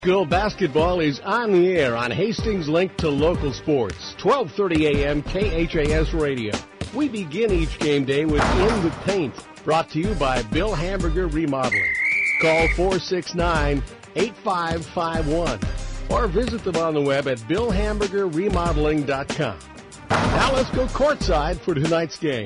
Girl basketball is on the air on Hastings Link to local sports, 12:30 a.m. KHAS radio. We begin each game day with In the Paint, brought to you by Bill Hamburger Remodeling. Call 469-8551 or visit them on the web at billhamburgerremodeling.com. Now let's go courtside for tonight's game.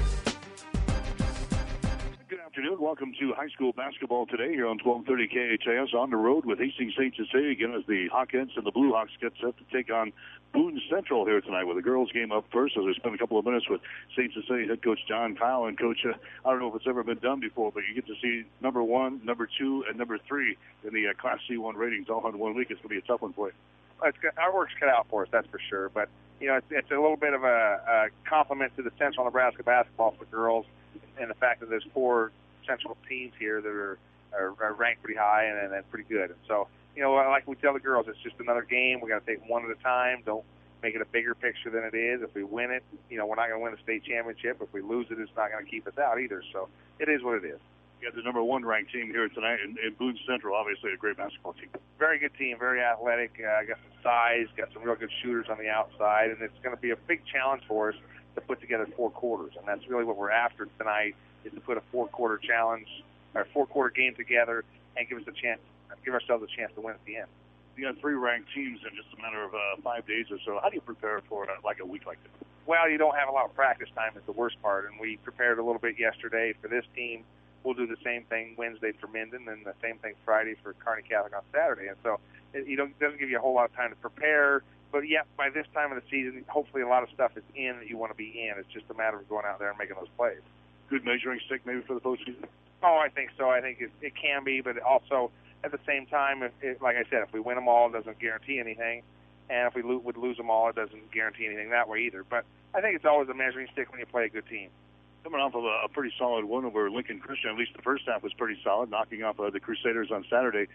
Good afternoon. Welcome to high school basketball today here on 1230 KHAS on the road with Hastings St. Cecilia again as the Hawkins and the Blue Hawks get set to take on Boone Central here tonight with the girls game up first as we spend a couple of minutes with St. Cecilia head coach John Kyle. And coach, I don't know if it's ever been done before, but you get to see number 1, number 2, and number 3 in the Class C1 ratings all in 1 week. It's going to be a tough one for you. Our work's cut out for us, that's for sure. But, you know, it's a little bit of a compliment to the Central Nebraska basketball for girls and the fact that there's 4 Central teams here that are ranked pretty high and pretty good. And so, you know, like we tell the girls, it's just another game. We got to take it one at a time. Don't make it a bigger picture than it is. If we win it, you know, we're not going to win the state championship. If we lose it, it's not going to keep us out either. So it is what it is. You got the number 1 ranked team here tonight in Boone Central, obviously a great basketball team. Very good team, very athletic, got some size, got some real good shooters on the outside, and it's going to be a big challenge for us to put together 4 quarters. And that's really what we're after tonight, is to put a 4-quarter challenge or 4-quarter game together and give ourselves a chance to win at the end. You got 3 ranked teams in just a matter of 5 days or so. How do you prepare for like a week like this? Well, you don't have a lot of practice time is the worst part, and we prepared a little bit yesterday for this team. We'll do the same thing Wednesday for Minden and the same thing Friday for Kearney Catholic on Saturday. And so it doesn't give you a whole lot of time to prepare. But, yeah, by this time of the season, hopefully a lot of stuff is in that you want to be in. It's just a matter of going out there and making those plays. Good measuring stick maybe for the postseason? Oh, I think so. I think it can be, but also at the same time, like I said, if we win them all, it doesn't guarantee anything. And if we would lose them all, it doesn't guarantee anything that way either. But I think it's always a measuring stick when you play a good team. Coming off of a pretty solid win over Lincoln Christian, at least the first half was pretty solid, knocking off the Crusaders on Saturday,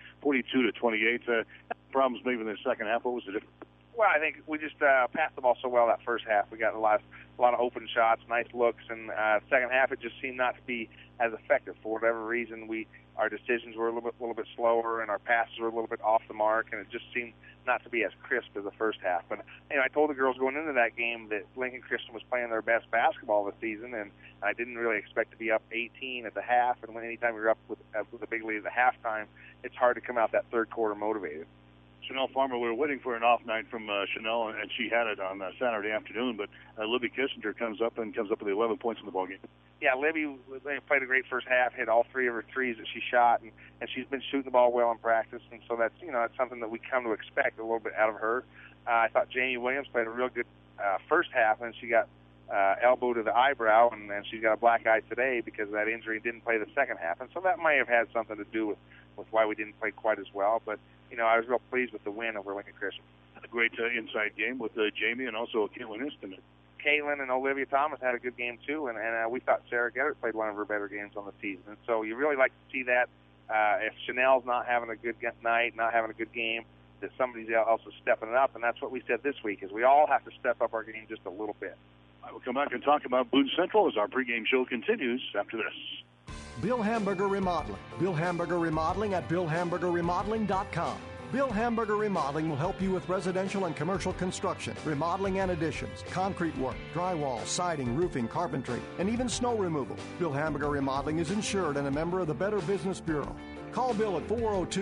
42-28. Problems maybe in the second half. What was the difference? Well, I think we just passed the ball so well that first half. We got a lot of open shots, nice looks, and second half it just seemed not to be as effective for whatever reason. Our decisions were a little bit slower, and our passes were a little bit off the mark, and it just seemed not to be as crisp as the first half. But I told the girls going into that game that Lincoln Christian was playing their best basketball this season, and I didn't really expect to be up 18 at the half. And anytime you're up with a big lead at the halftime, it's hard to come out that third quarter motivated. Chanel Farmer, we were waiting for an off night from Chanel, and she had it on Saturday afternoon, but Libby Kissinger comes up with 11 points in the ballgame. Yeah, Libby played a great first half, hit all 3 of her threes that she shot, and she's been shooting the ball well in practice, and so that's something that we come to expect a little bit out of her. I thought Jamie Williams played a real good first half, and she got elbow to the eyebrow, and she's got a black eye today because of that injury, didn't play the second half, and so that may have had something to do with why we didn't play quite as well, but I was real pleased with the win over Lincoln Christian. A great inside game with Jamie and also Caitlin Easton. Caitlin and Olivia Thomas had a good game too, and we thought Sarah Gettert played one of her better games on the season. And so you really like to see that. If Chanel's not having a good night, not having a good game, that somebody else is stepping it up, and that's what we said this week, is we all have to step up our game just a little bit. I will come back and talk about Boone Central as our pregame show continues after this. Bill Hamburger Remodeling. Bill Hamburger Remodeling at billhamburgerremodeling.com. Bill Hamburger Remodeling will help you with residential and commercial construction, remodeling and additions, concrete work, drywall, siding, roofing, carpentry, and even snow removal. Bill Hamburger Remodeling is insured and a member of the Better Business Bureau. Call Bill at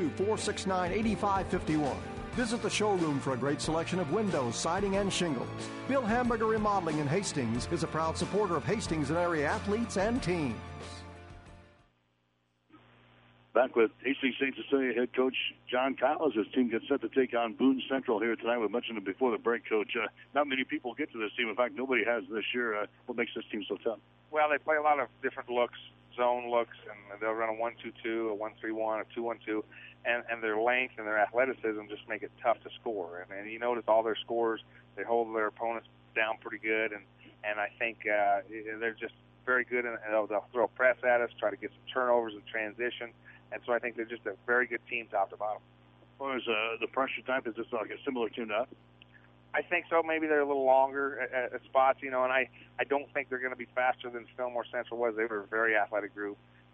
402-469-8551. Visit the showroom for a great selection of windows, siding, and shingles. Bill Hamburger Remodeling in Hastings is a proud supporter of Hastings and area athletes and teams. Back with Hastings St. Cecilia head coach John Kyle as his team gets set to take on Boone Central here tonight. We mentioned it before the break, Coach. Not many people get to this team. In fact, nobody has this year. What makes this team so tough? Well, they play a lot of different looks, zone looks, and they'll run a 1-2-2, a 1-3-1, a 2-1-2, and their length and their athleticism just make it tough to score. And you notice all their scores, they hold their opponents down pretty good, and I think they're just very good, and they'll throw a press at us, try to get some turnovers in transition. And so I think they're just a very good team top to bottom. Well, is the pressure type, is this like a similar team to us? I think so. Maybe they're a little longer at spots, and I don't think they're going to be faster than Fillmore Central was. They were a very athletic group,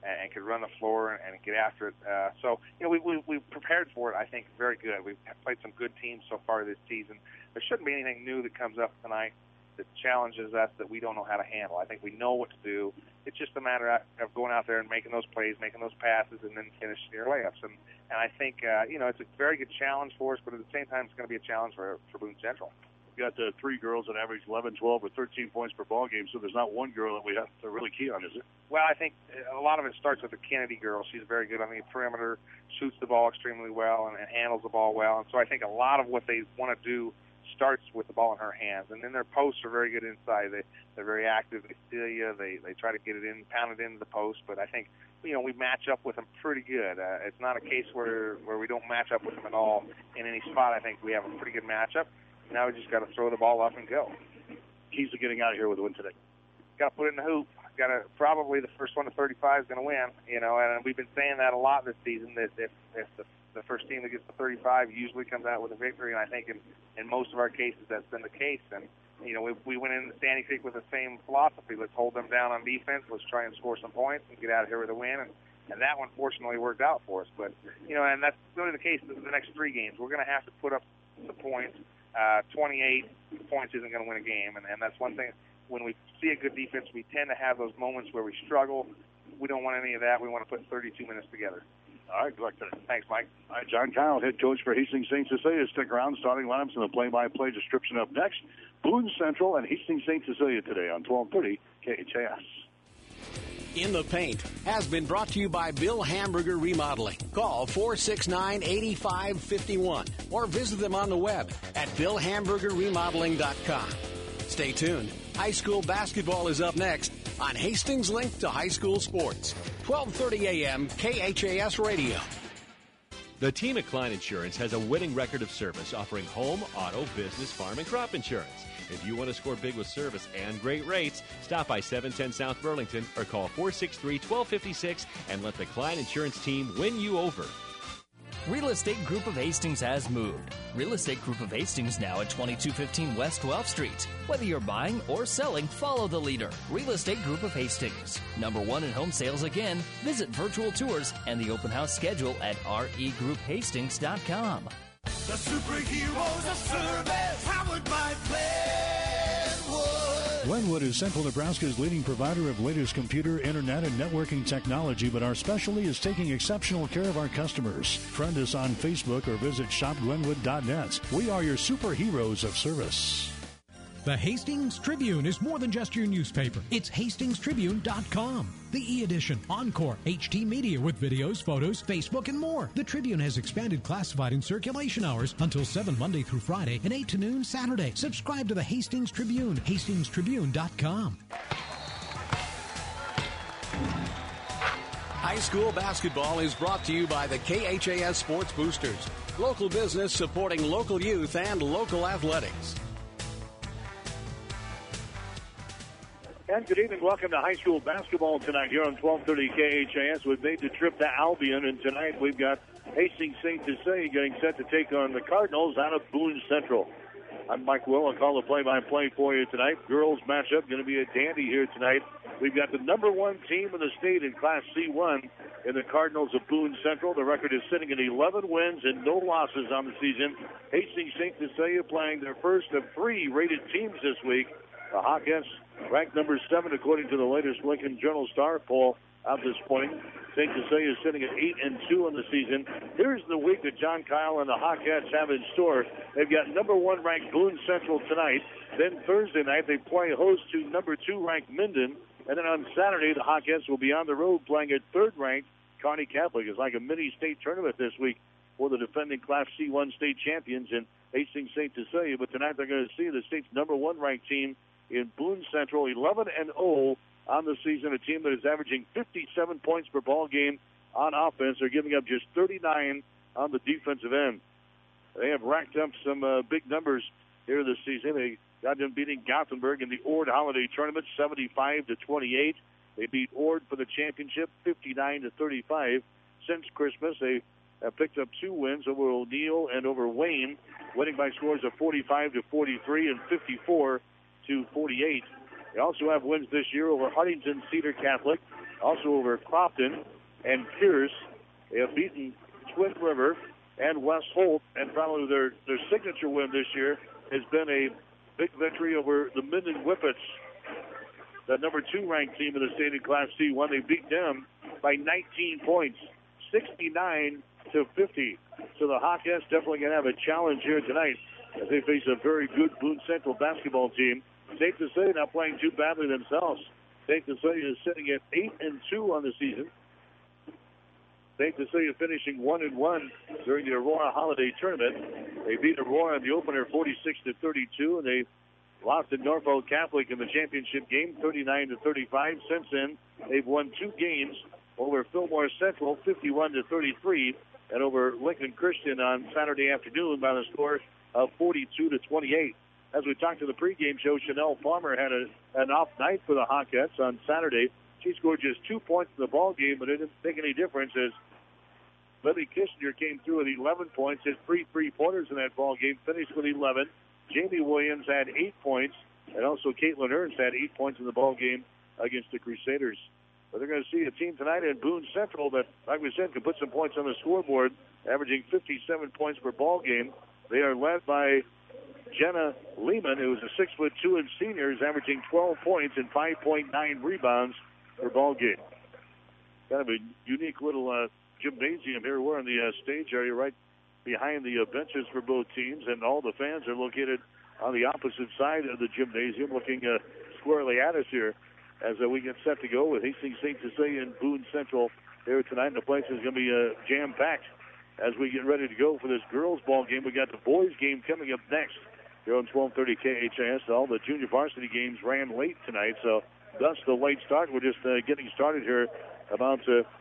and could run the floor and get after it. So, we prepared for it, I think, very good. We've played some good teams so far this season. There shouldn't be anything new that comes up tonight that challenges us that we don't know how to handle. I think we know what to do. It's just a matter of going out there and making those plays, making those passes, and then finishing your layups. And I think, it's a very good challenge for us, but at the same time, it's going to be a challenge for Boone Central. We've got 3 girls that average 11, 12, or 13 points per ball game, so there's not one girl that we have to really key on, is it? Well, I think a lot of it starts with the Kennedy girl. She's very good on the perimeter, shoots the ball extremely well, and handles the ball well. And so I think a lot of what they want to do starts with the ball in her hands. And then their posts are very good inside. They're very active. They steal you. They try to get it in, pound it into the post. But I think, we match up with them pretty good. It's not a case where we don't match up with them at all in any spot. I think we have a pretty good matchup. Now we just got to throw the ball up and go. Keys to getting out of here with a win today. Got to put it in the hoop. Got to probably the first one to 35 is going to win. And we've been saying that a lot this season. That if the first team that gets to 35 usually comes out with a victory, and I think in most of our cases that's been the case. And we went into Sandy Creek with the same philosophy. Let's hold them down on defense. Let's try and score some points and get out of here with a win. And that one fortunately worked out for us. But and that's really the case in the next 3 games. We're going to have to put up the points. 28 points isn't going to win a game, and that's one thing. When we see a good defense, we tend to have those moments where we struggle. We don't want any of that. We want to put 32 minutes together. All right, good luck today. Thanks, Mike. All right, John Kyle, head coach for Hastings St. Cecilia. Stick around. Starting lineups and the play-by-play description up next. Boone Central and Hastings St. Cecilia today on 1230 KHAS. In the Paint has been brought to you by Bill Hamburger Remodeling. Call 469-8551 or visit them on the web at billhamburgerremodeling.com. Stay tuned. High school basketball is up next on Hastings Link to High School Sports. 1230 a.m. KHAS Radio. The team at Klein Insurance has a winning record of service offering home, auto, business, farm, and crop insurance. If you want to score big with service and great rates, stop by 710 South Burlington or call 463-1256 and let the Klein Insurance team win you over. Real Estate Group of Hastings has moved. Real Estate Group of Hastings now at 2215 West 12th Street. Whether you're buying or selling, follow the leader. Real Estate Group of Hastings. #1 in home sales again. Visit virtual tours and the open house schedule at regrouphastings.com. The superheroes of service, powered by Glenwood. Glenwood is Central Nebraska's leading provider of latest computer, internet, and networking technology, but our specialty is taking exceptional care of our customers. Friend us on Facebook or visit shopglenwood.net. We are your superheroes of service. The Hastings Tribune is more than just your newspaper. It's hastingstribune.com. The e-edition, Encore, HT Media with videos, photos, Facebook, and more. The Tribune has expanded classified and circulation hours until 7 Monday through Friday and 8 to noon Saturday. Subscribe to the Hastings Tribune, hastingstribune.com. High school basketball is brought to you by the KHAS Sports Boosters. Local business supporting local youth and local athletics. And good evening. Welcome to high school basketball tonight here on 1230 KHAS. We've made the trip to Albion, and tonight we've got Hastings St. Cecilia getting set to take on the Cardinals out of Boone Central. I'm Mike Will. I'll call the play-by-play for you tonight. Girls matchup going to be a dandy here tonight. We've got the #1 team in the state in Class C1 in the Cardinals of Boone Central. The record is sitting at 11 wins and no losses on the season. Hastings St. Cecilia playing their first of 3 rated teams this week. The Hawkettes ranked #7 according to the latest Lincoln Journal-Star poll out this morning. St. Cecilia is sitting at 8-2 on the season. Here's the week that John Kyle and the Hawkettes have in store. They've got #1 ranked Boone Central tonight. Then Thursday night they play host to #2 ranked Minden. And then on Saturday the Hawkettes will be on the road playing at 3rd ranked Kearney Catholic. It's like a mini state tournament this week for the defending Class C1 state champions in Hastings St. Cecilia. But tonight they're going to see the state's #1 ranked team in Boone Central, 11-0 on the season, a team that is averaging 57 points per ball game on offense. They're giving up just 39 on the defensive end. They have racked up some big numbers here this season. They got them beating Gothenburg in the Ord Holiday Tournament, 75-28. They beat Ord for the championship, 59-35. Since Christmas, they have picked up 2 wins over O'Neill and over Wayne, winning by scores of 45-43 and 54-48. They also have wins this year over Huntington Cedar Catholic, Also over Crofton and Pierce. They have beaten Twin River and West Holt, and probably their signature win this year has been a big victory over the Minden Whippets, the number 2 ranked team in the state in Class C1. They beat them by 19 points, 69-50. So the Hawkettes definitely going to have a challenge here tonight as they face a very good Boone Central basketball team. Safe to say, not playing too badly themselves. Safe to say is sitting at 8-2 on the season. Safe to say is finishing 1-1 during the Aurora Holiday Tournament. They beat Aurora in the opener 46-32, and they lost to Norfolk Catholic in the championship game 39-35. Since then, they've won 2 games over Fillmore Central 51-33, and over Lincoln Christian on Saturday afternoon by the score of 42-28. As we talked to the pregame show, Chanel Farmer had an off night for the Hawkettes on Saturday. She scored just 2 points in the ball game, but it didn't make any difference as Libby Kissinger came through with 11 points, hit 3 3-pointers in that ball game, finished with 11. Jamie Williams had 8 points, and also Caitlin Ernst had 8 points in the ball game against the Crusaders. But they're going to see a team tonight in Boone Central that, like we said, can put some points on the scoreboard, averaging 57 points per ball game. They are led by Jenna Lehman, who is a 6'2" and senior, is averaging 12 points and 5.9 rebounds per ball game. Kind of a unique little gymnasium here. We're in the stage area right behind the benches for both teams, and all the fans are located on the opposite side of the gymnasium, looking squarely at us here as we get set to go with Hastings St. Cecilia and Boone Central here tonight. And the place is going to be jam-packed as we get ready to go for this girls' ball game. We got the boys' game coming up next here on 1230 KHAS. All the junior varsity games ran late tonight, so thus the late start. We're just getting started here about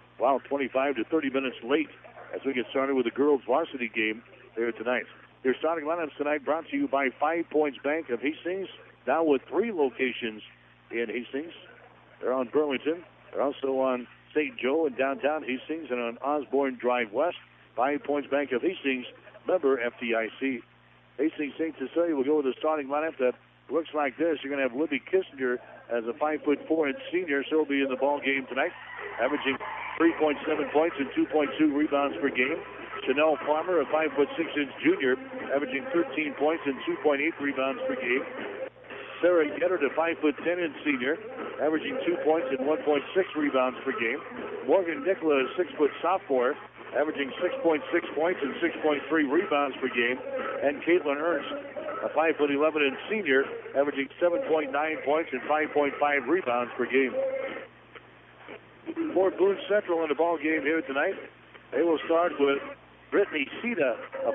25 to 30 minutes late as we get started with the girls' varsity game here tonight. Their starting lineups tonight brought to you by 5 Points Bank of Hastings, now with 3 locations in Hastings. They're on Burlington. They're also on St. Joe and downtown Hastings and on Osborne Drive West. 5 Points Bank of Hastings, member FDIC. Hastings St. Cecilia will go with a starting lineup that looks like this. You're going to have Libby Kissinger as a 5'4" senior. She'll be in the ball game tonight, averaging 3.7 points and 2.2 rebounds per game. Chanel Farmer, a 5'6" junior, averaging 13 points and 2.8 rebounds per game. Sarah Gettert, a 5'10" senior, averaging 2 points and 1.6 rebounds per game. Morgan Nicola, a 6' sophomore, averaging 6.6 points and 6.3 rebounds per game. And Caitlin Ernst, a 5'11" senior, averaging 7.9 points and 5.5 rebounds per game. For Boone Central in the ball game here tonight, they will start with Brittany Sita, a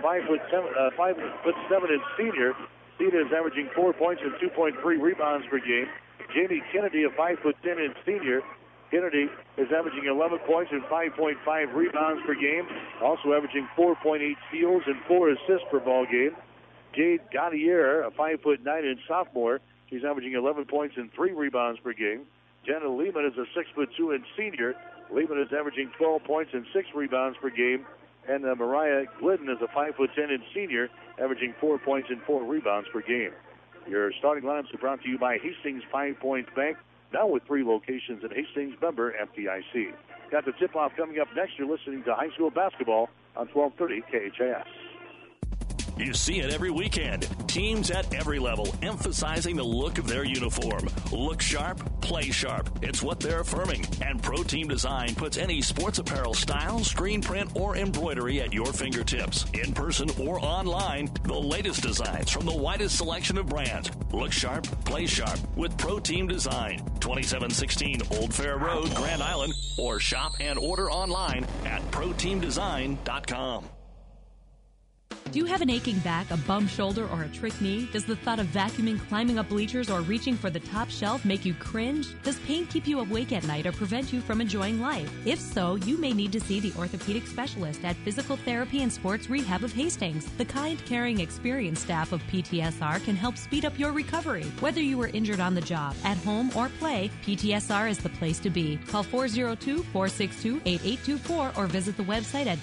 5'7" senior. Sita is averaging 4 points and 2.3 rebounds per game. Jamie Kennedy, a 5'10" senior. Kennedy is averaging 11 points and 5.5 rebounds per game, also averaging 4.8 steals and 4 assists per ball game. Jade Gaudier, a 5'9" sophomore, she's averaging 11 points and 3 rebounds per game. Jenna Lehman is a 6'2" senior. Lehman is averaging 12 points and 6 rebounds per game. And Mariah Glidden is a 5'10" senior, averaging 4 points and 4 rebounds per game. Your starting lineups are brought to you by Hastings 5 Points Bank, now with 3 locations in Hastings, member FDIC. Got the tip-off coming up next. You're listening to high school basketball on 1230 KHAS. You see it every weekend. Teams at every level emphasizing the look of their uniform. Look sharp, play sharp. It's what they're affirming. And Pro Team Design puts any sports apparel style, screen print, or embroidery at your fingertips. In person or online, the latest designs from the widest selection of brands. Look sharp, play sharp with Pro Team Design. 2716 Old Fair Road, Grand Island, or shop and order online at ProTeamDesign.com. Do you have an aching back, a bum shoulder, or a trick knee? Does the thought of vacuuming, climbing up bleachers, or reaching for the top shelf make you cringe? Does pain keep you awake at night or prevent you from enjoying life? If so, you may need to see the orthopedic specialist at Physical Therapy and Sports Rehab of Hastings. The kind, caring, experienced staff of PTSR can help speed up your recovery. Whether you were injured on the job, at home, or play, PTSR is the place to be. Call 402-462-8824 or visit the website at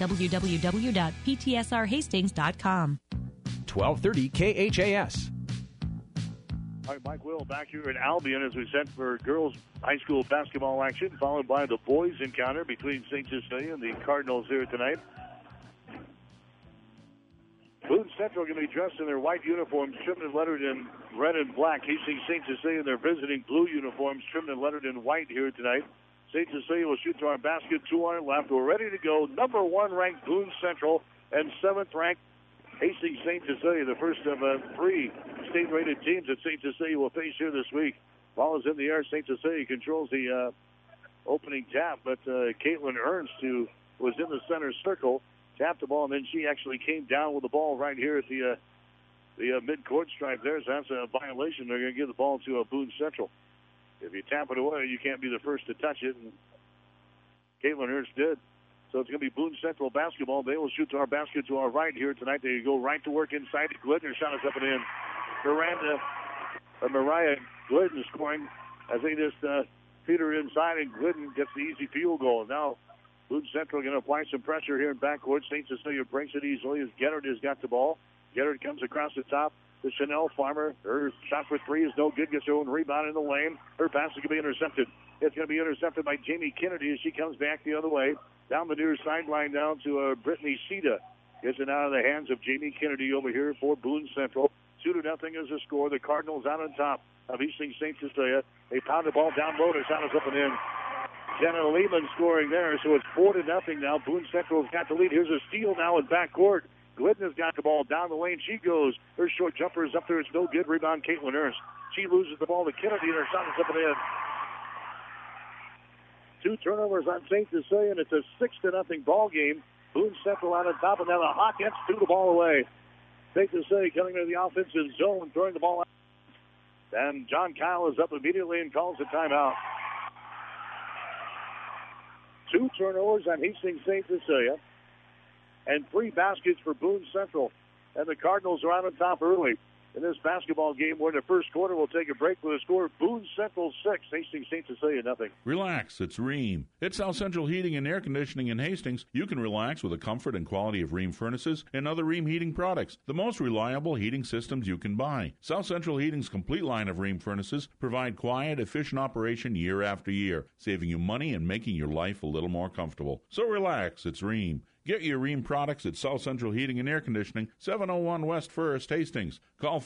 www.ptsrhastings.com. 1230 KHAS. All right, Mike Will back here in Albion as we set for girls high school basketball action, followed by the boys encounter between St. Cecilia and the Cardinals here tonight. Boone Central going to be dressed in their white uniforms, trimmed and lettered in red and black. Hastings St. Cecilia in their visiting blue uniforms, trimmed and lettered in white here tonight. St. Cecilia will shoot to our basket, 2 on our left. We're ready to go. Number 1 ranked Boone Central and 7th ranked Hastings St. Cecilia, the first of 3 state-rated teams that St. Cecilia will face here this week. Ball is in the air. St. Cecilia controls the opening tap, but Caitlin Ernst, who was in the center circle, tapped the ball, and then she actually came down with the ball right here at the mid-court stripe there. So that's a violation. They're going to give the ball to Boone Central. If you tap it away, you can't be the first to touch it, and Caitlin Ernst did. So it's going to be Boone Central basketball. They will shoot to our basket to our right here tonight. They go right to work inside. Glidden shot is up and in. Mariah Glidden scoring as they just feed her inside, and Glidden gets the easy field goal. Now Boone Central going to apply some pressure here in backcourt. St. Cecilia breaks it easily as Geddard has got the ball. Geddard comes across the top to Chanel Farmer. Her shot for 3 is no good. Gets her own rebound in the lane. Her pass is going to be intercepted. It's going to be intercepted by Jamie Kennedy as she comes back the other way. Down the near sideline down to Brittany Sita. Gets it out of the hands of Jamie Kennedy over here for Boone Central. 2-0 is the score. The Cardinals out on top of Hastings St. Cecilia. They pound the ball down low. Their shot is up and in. Jenna Lehman scoring there, so it's 4-0 now. Boone Central's got the lead. Here's a steal now in backcourt. Glidden has got the ball down the lane. She goes. Her short jumper is up there. It's no good. Rebound, Caitlin Ernst. She loses the ball to Kennedy, and her shot is up and in. 2 turnovers on St. Cecilia, and it's a 6-0 ball game. Boone Central out on top, and now the Hawkettes threw the ball away. St. Cecilia coming to the offensive zone, throwing the ball out. And John Kyle is up immediately and calls a timeout. 2 turnovers on Hastings St. Cecilia, and 3 baskets for Boone Central. And the Cardinals are out on top early in this basketball game. We're in the first quarter. We'll take a break with a score. Boone Central 6, Hastings St. Cecilia nothing. Relax, it's Rheem. At South Central Heating and Air Conditioning in Hastings, you can relax with the comfort and quality of Rheem furnaces and other Rheem heating products, the most reliable heating systems you can buy. South Central Heating's complete line of Rheem furnaces provide quiet, efficient operation year after year, saving you money and making your life a little more comfortable. So relax, it's Rheem. Get your Rheem products at South Central Heating and Air Conditioning, 701 West First, Hastings. Call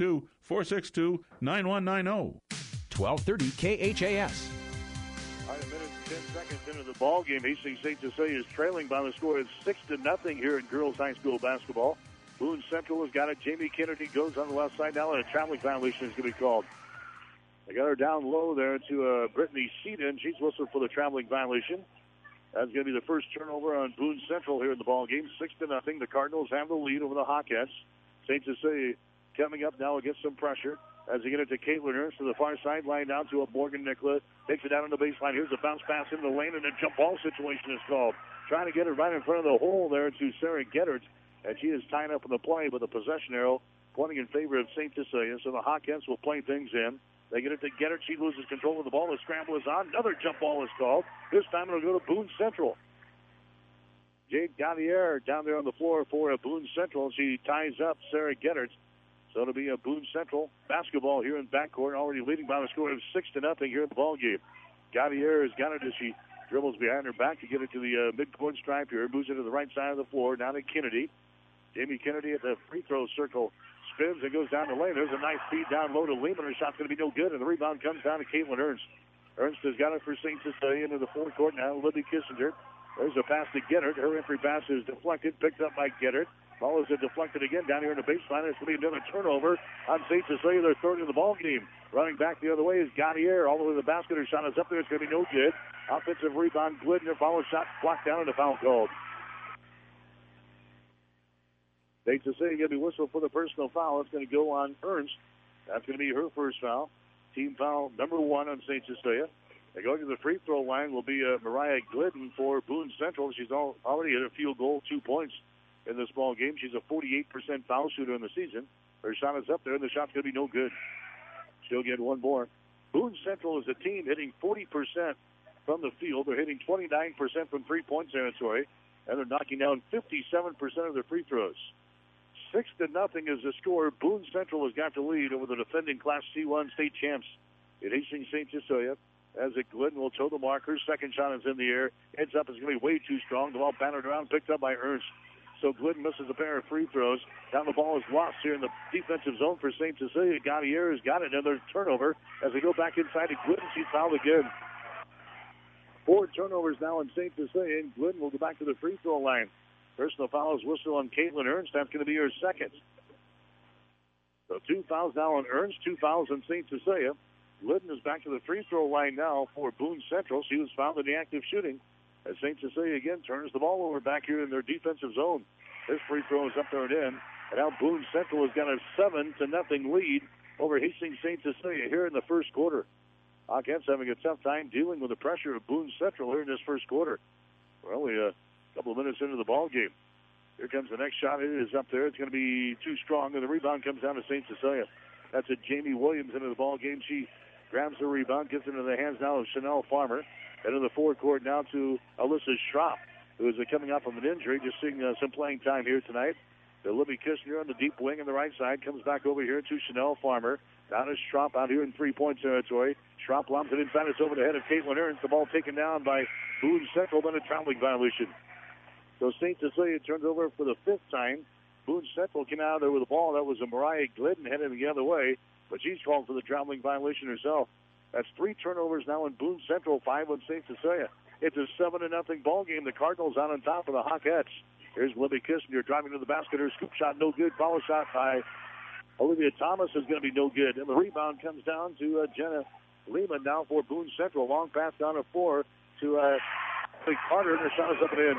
402-462-9190. 1230 KHAS. All right, a minute and 10 seconds into the ball game. Hastings St. Cecilia is trailing by the score of 6-0 here in girls high school basketball. Boone Central has got it. Jamie Kennedy goes on the left side now, and a traveling violation is going to be called. They got her down low there to Brittany Seaton. She's whistled for the traveling violation. That's going to be the first turnover on Boone Central here in the ball game. 6-0. The Cardinals have the lead over the Hawkettes. St. Cecilia coming up now against some pressure as they get it to Caitlin Ernst to the far sideline down to Morgan Nicola. Takes it down on the baseline. Here's a bounce pass into the lane, and a jump ball situation is called. Trying to get it right in front of the hole there to Sarah Geddard, and she is tying up in the play with a possession arrow pointing in favor of St. Cecilia. So the Hawkettes will play things in. They get it to Geddard. She loses control of the ball. The scramble is on. Another jump ball is called. This time it'll go to Boone Central. Jade Gautier down there on the floor for Boone Central. She ties up Sarah Geddard. So it'll be a Boone Central basketball here in backcourt, already leading by the score of 6-0 here in the ball game. Gautier has got it as she dribbles behind her back to get it to the midcourt stripe here. Moves it to the right side of the floor. Now to Kennedy. Jamie Kennedy at the free throw circle. Spins and goes down the lane. There's a nice feed down low to Lehman. Her shot's going to be no good, and the rebound comes down to Caitlin Ernst. Ernst has got it for St. Cecilia into the forecourt now. Libby Kissinger. There's a pass to Geddard. Her entry pass is deflected, picked up by Geddard. Ball is deflected again down here in the baseline. It's going to be another turnover on St. Cecilia. They're third in the ball game. Running back the other way is Gautier. All the way to the basket. Her shot is up there. It's going to be no good. Offensive rebound. Glidden. Follow shot blocked down and a foul called. St. Cecilia going to be whistled for the personal foul. It's going to go on Ernst. That's going to be her first foul. Team foul number 1 on St. Cecilia. They go to the free throw line will be Mariah Glidden for Boone Central. She's already hit a field goal, 2 points in this ball game. She's a 48% foul shooter in the season. Her shot is up there, and the shot's going to be no good. She'll get one more. Boone Central is a team hitting 40% from the field. They're hitting 29% from three-point territory, and they're knocking down 57% of their free throws. 6-0 is the score. Boone Central has got the lead over the defending Class C1 state champs in Hastings St. Cecilia. As Glidden will toe the marker. Second shot is in the air. Heads up is going to be way too strong. The ball battered around, picked up by Ernst. So Glidden misses a pair of free throws. Down the ball is lost here in the defensive zone for St. Cecilia. Gaudier has got it. Another turnover as they go back inside to Glidden. She's fouled again. 4 turnovers now in St. Cecilia, and Glidden will go back to the free throw line. Personal foul is whistle on Caitlin Ernst. That's going to be her second. So 2 fouls now on Ernst, 2 fouls on St. Cecilia. Glidden is back to the free throw line now for Boone Central. She was found in the active shooting as St. Cecilia again turns the ball over back here in their defensive zone. This free throw is up there and in. And now Boone Central has got a 7-0 lead over Hastings St. Cecilia here in the first quarter. Hawkettes having a tough time dealing with the pressure of Boone Central here in this first quarter. We're only a couple of minutes into the ball game. Here comes the next shot. It is up there. It's going to be too strong, and the rebound comes down to St. Cecilia. That's a Jamie Williams into the ball game. She grabs the rebound, gets it into the hands now of Chanel Farmer. Into the forecourt now to Alyssa Schropp, who is coming off of an injury, just seeing some playing time here tonight. The Libby Kishner on the deep wing on the right side comes back over here to Chanel Farmer. Down to Schropp out here in three-point territory. Schropp lobs it inside. It's over the head of Caitlin Ernst. The ball taken down by Boone Central, then a traveling violation. So St. Cecilia turns over for the 5th time. Boone Central came out there with the ball. That was a Mariah Glidden heading the other way, but she's called for the traveling violation herself. That's 3 turnovers now in Boone Central, 5 on St. Cecilia. It's a 7-0 ball game. The Cardinals out on top of the Hawkettes. Here's Libby Kissinger driving to the basket. Her scoop shot no good. Follow shot by Olivia Thomas is going to be no good. And the rebound comes down to Jenna Lehman now for Boone Central. Long pass down the floor to Emily Carter, and her shot is up and in.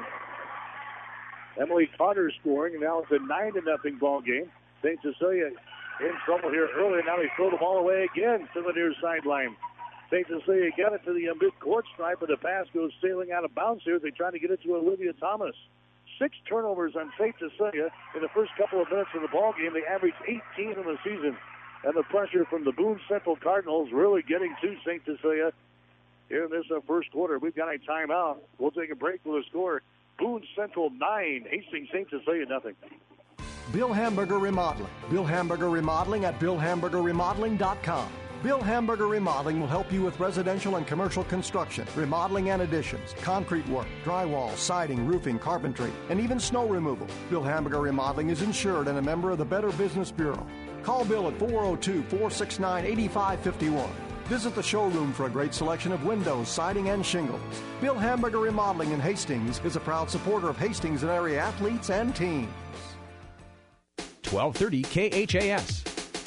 Emily Carter scoring, and now it's a 9-0 ball game. St. Cecilia in trouble here early. Now they throw the ball away again to the near sideline. St. Cecilia got it to the mid-court stripe, but the pass goes sailing out of bounds here. They try to get it to Olivia Thomas. 6 turnovers on St. Cecilia in the first couple of minutes of the ball game. They averaged 18 in the season. And the pressure from the Boone Central Cardinals really getting to St. Cecilia here in this first quarter. We've got a timeout. We'll take a break with a score. Boone Central 9, Hastings St. Cecilia nothing. Bill Hamburger Remodeling. Bill Hamburger Remodeling at BillHamburgerRemodeling.com. Bill Hamburger Remodeling will help you with residential and commercial construction, remodeling and additions, concrete work, drywall, siding, roofing, carpentry, and even snow removal. Bill Hamburger Remodeling is insured and a member of the Better Business Bureau. Call Bill at 402-469-8551. Visit the showroom for a great selection of windows, siding, and shingles. Bill Hamburger Remodeling in Hastings is a proud supporter of Hastings and area athletes and teams. 1230 KHAS.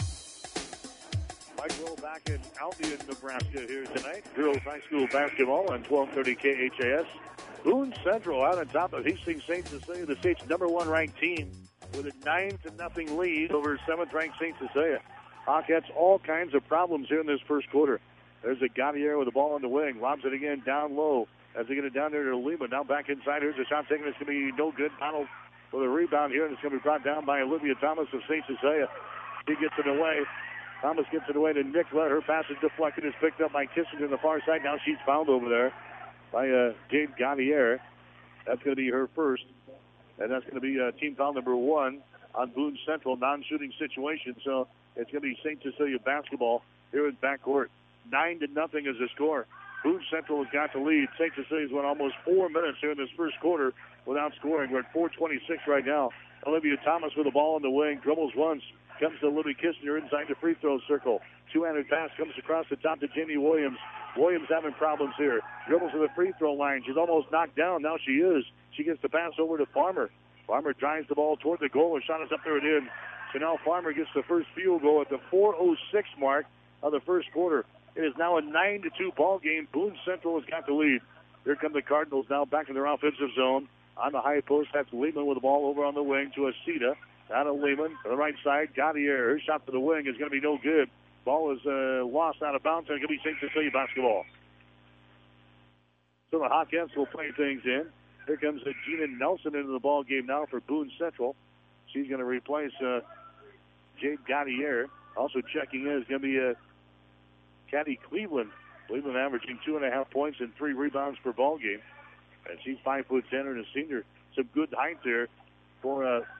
Mike back in Albion, Nebraska here tonight. Girls High School basketball on 1230 KHAS. Boone Central out on top of Hastings St. Cecilia, the state's #1 ranked team, with a 9-0 lead over 7th ranked St. Cecilia. Hawkettes all kinds of problems here in this first quarter. There's a Gaudier with the ball on the wing. Lobs it again down low as they get it down there to Lima. Now back inside. Here's a shot taken. It's going to be no good. Donald with a rebound here, and it's going to be brought down by Olivia Thomas of St. Cecilia. He gets it away. Thomas gets it away to Nicola. Her pass is deflected. It's picked up by Kissinger on the far side. Now she's fouled over there by Jade Gaudier. That's going to be her first. And that's going to be team foul number 1 on Boone Central, non-shooting situation. So it's going to be St. Cecilia basketball here in backcourt. 9-0 is the score. Boone Central has got the lead. St. Cecilia's went almost 4 minutes here in this first quarter without scoring. We're at 4:26 right now. Olivia Thomas with the ball in the wing. Dribbles once. Comes to Libby Kissinger inside the free throw circle. Two-handed pass comes across the top to Jamie Williams. Williams having problems here. Dribbles to the free throw line. She's almost knocked down. Now she is. She gets the pass over to Farmer. Farmer drives the ball toward the goal. Her shot is up there and in. Chanel Farmer gets the first field goal at the 4:06 mark of the first quarter. It is now a 9-2 ball game. Boone Central has got the lead. Here come the Cardinals now back in their offensive zone. On the high post, that's Lehman with the ball over on the wing to Aceta. Out of Lehman to the right side. Gaudier. Her shot to the wing is going to be no good. Ball is lost out of bounds, and it's going to be St. Cecilia basketball. So the Hawkettes will play things in. Here comes Gina Nelson into the ball game now for Boone Central. She's going to replace Jade Gaudier. Also checking in is going to be Caddy Cleveland. Cleveland averaging 2.5 points and 3 rebounds per ball game. And she's 5'10" and a senior. Some good height there for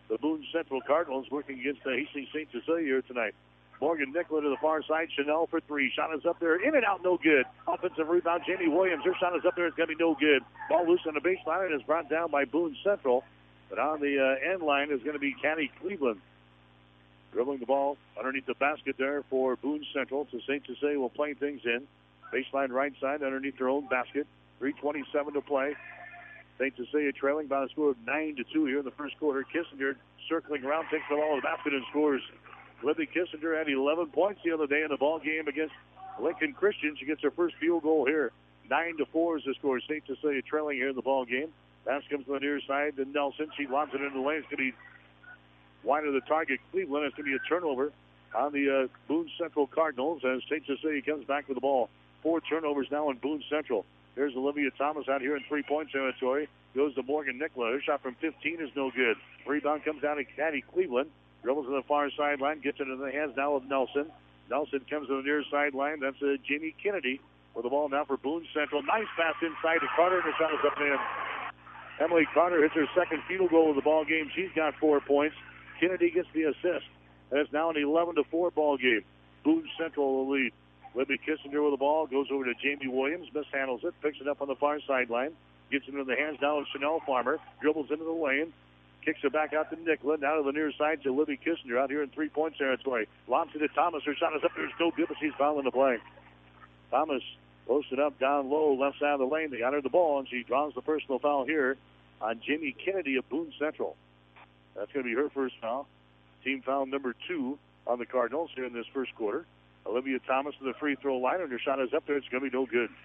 the Boone Central Cardinals working against the Hastings St. Cecilia here tonight. Morgan Nicola to the far side. Chanel for three. Shot is up there. In and out, no good. Offensive rebound, Jamie Williams. Her shot is up there. It's going to be no good. Ball loose on the baseline and is brought down by Boone Central. But on the end line is going to be Caddy Cleveland. Dribbling the ball underneath the basket there for Boone Central. So St. Cecilia will play things in. Baseline right side underneath their own basket. 3:27 to play. St. Cecilia trailing by a score of 9-2 here in the first quarter. Kissinger circling around, takes the ball to the basket and scores. Libby Kissinger had 11 points the other day in the ball game against Lincoln Christian. She gets her first field goal here. 9-4 is the score. St. Cecilia trailing here in the ball game. Pass comes to the near side to Nelson. She lobs it into the lane. It's going to be wide of the target. Cleveland. It's going to be a turnover on the Boone Central Cardinals as St. Cecilia comes back with the ball. 4 turnovers now in Boone Central. There's Olivia Thomas out here in three-point territory. Goes to Morgan Nicola. Her shot from 15 is no good. Rebound comes down to Caddy Cleveland. Dribbles to the far sideline. Gets it into the hands now of Nelson. Nelson comes to the near sideline. That's Jamie Kennedy with the ball now for Boone Central. Nice pass inside to Carter, and her shot is up and in. Emily Carter hits her second field goal of the ball game. She's got 4 points. Kennedy gets the assist. And it's now an 11-4 ball game. Boone Central will lead. Libby Kissinger with the ball. Goes over to Jamie Williams. Mishandles it. Picks it up on the far sideline. Gets it into the hands now of Chanel Farmer. Dribbles into the lane. Kicks it back out to Nicola. Now to the near side to Libby Kissinger out here in three-point territory. Lobs it to Thomas. Her shot is up there. It's no good, but she's fouling the play. Thomas posted up down low, left side of the lane. They got her the ball, and she draws the personal foul here on Jamie Kennedy of Boone Central. That's going to be her first foul. Team foul number 2 on the Cardinals here in this first quarter. Olivia Thomas to the free throw line, and her shot is up there. It's going to be no good.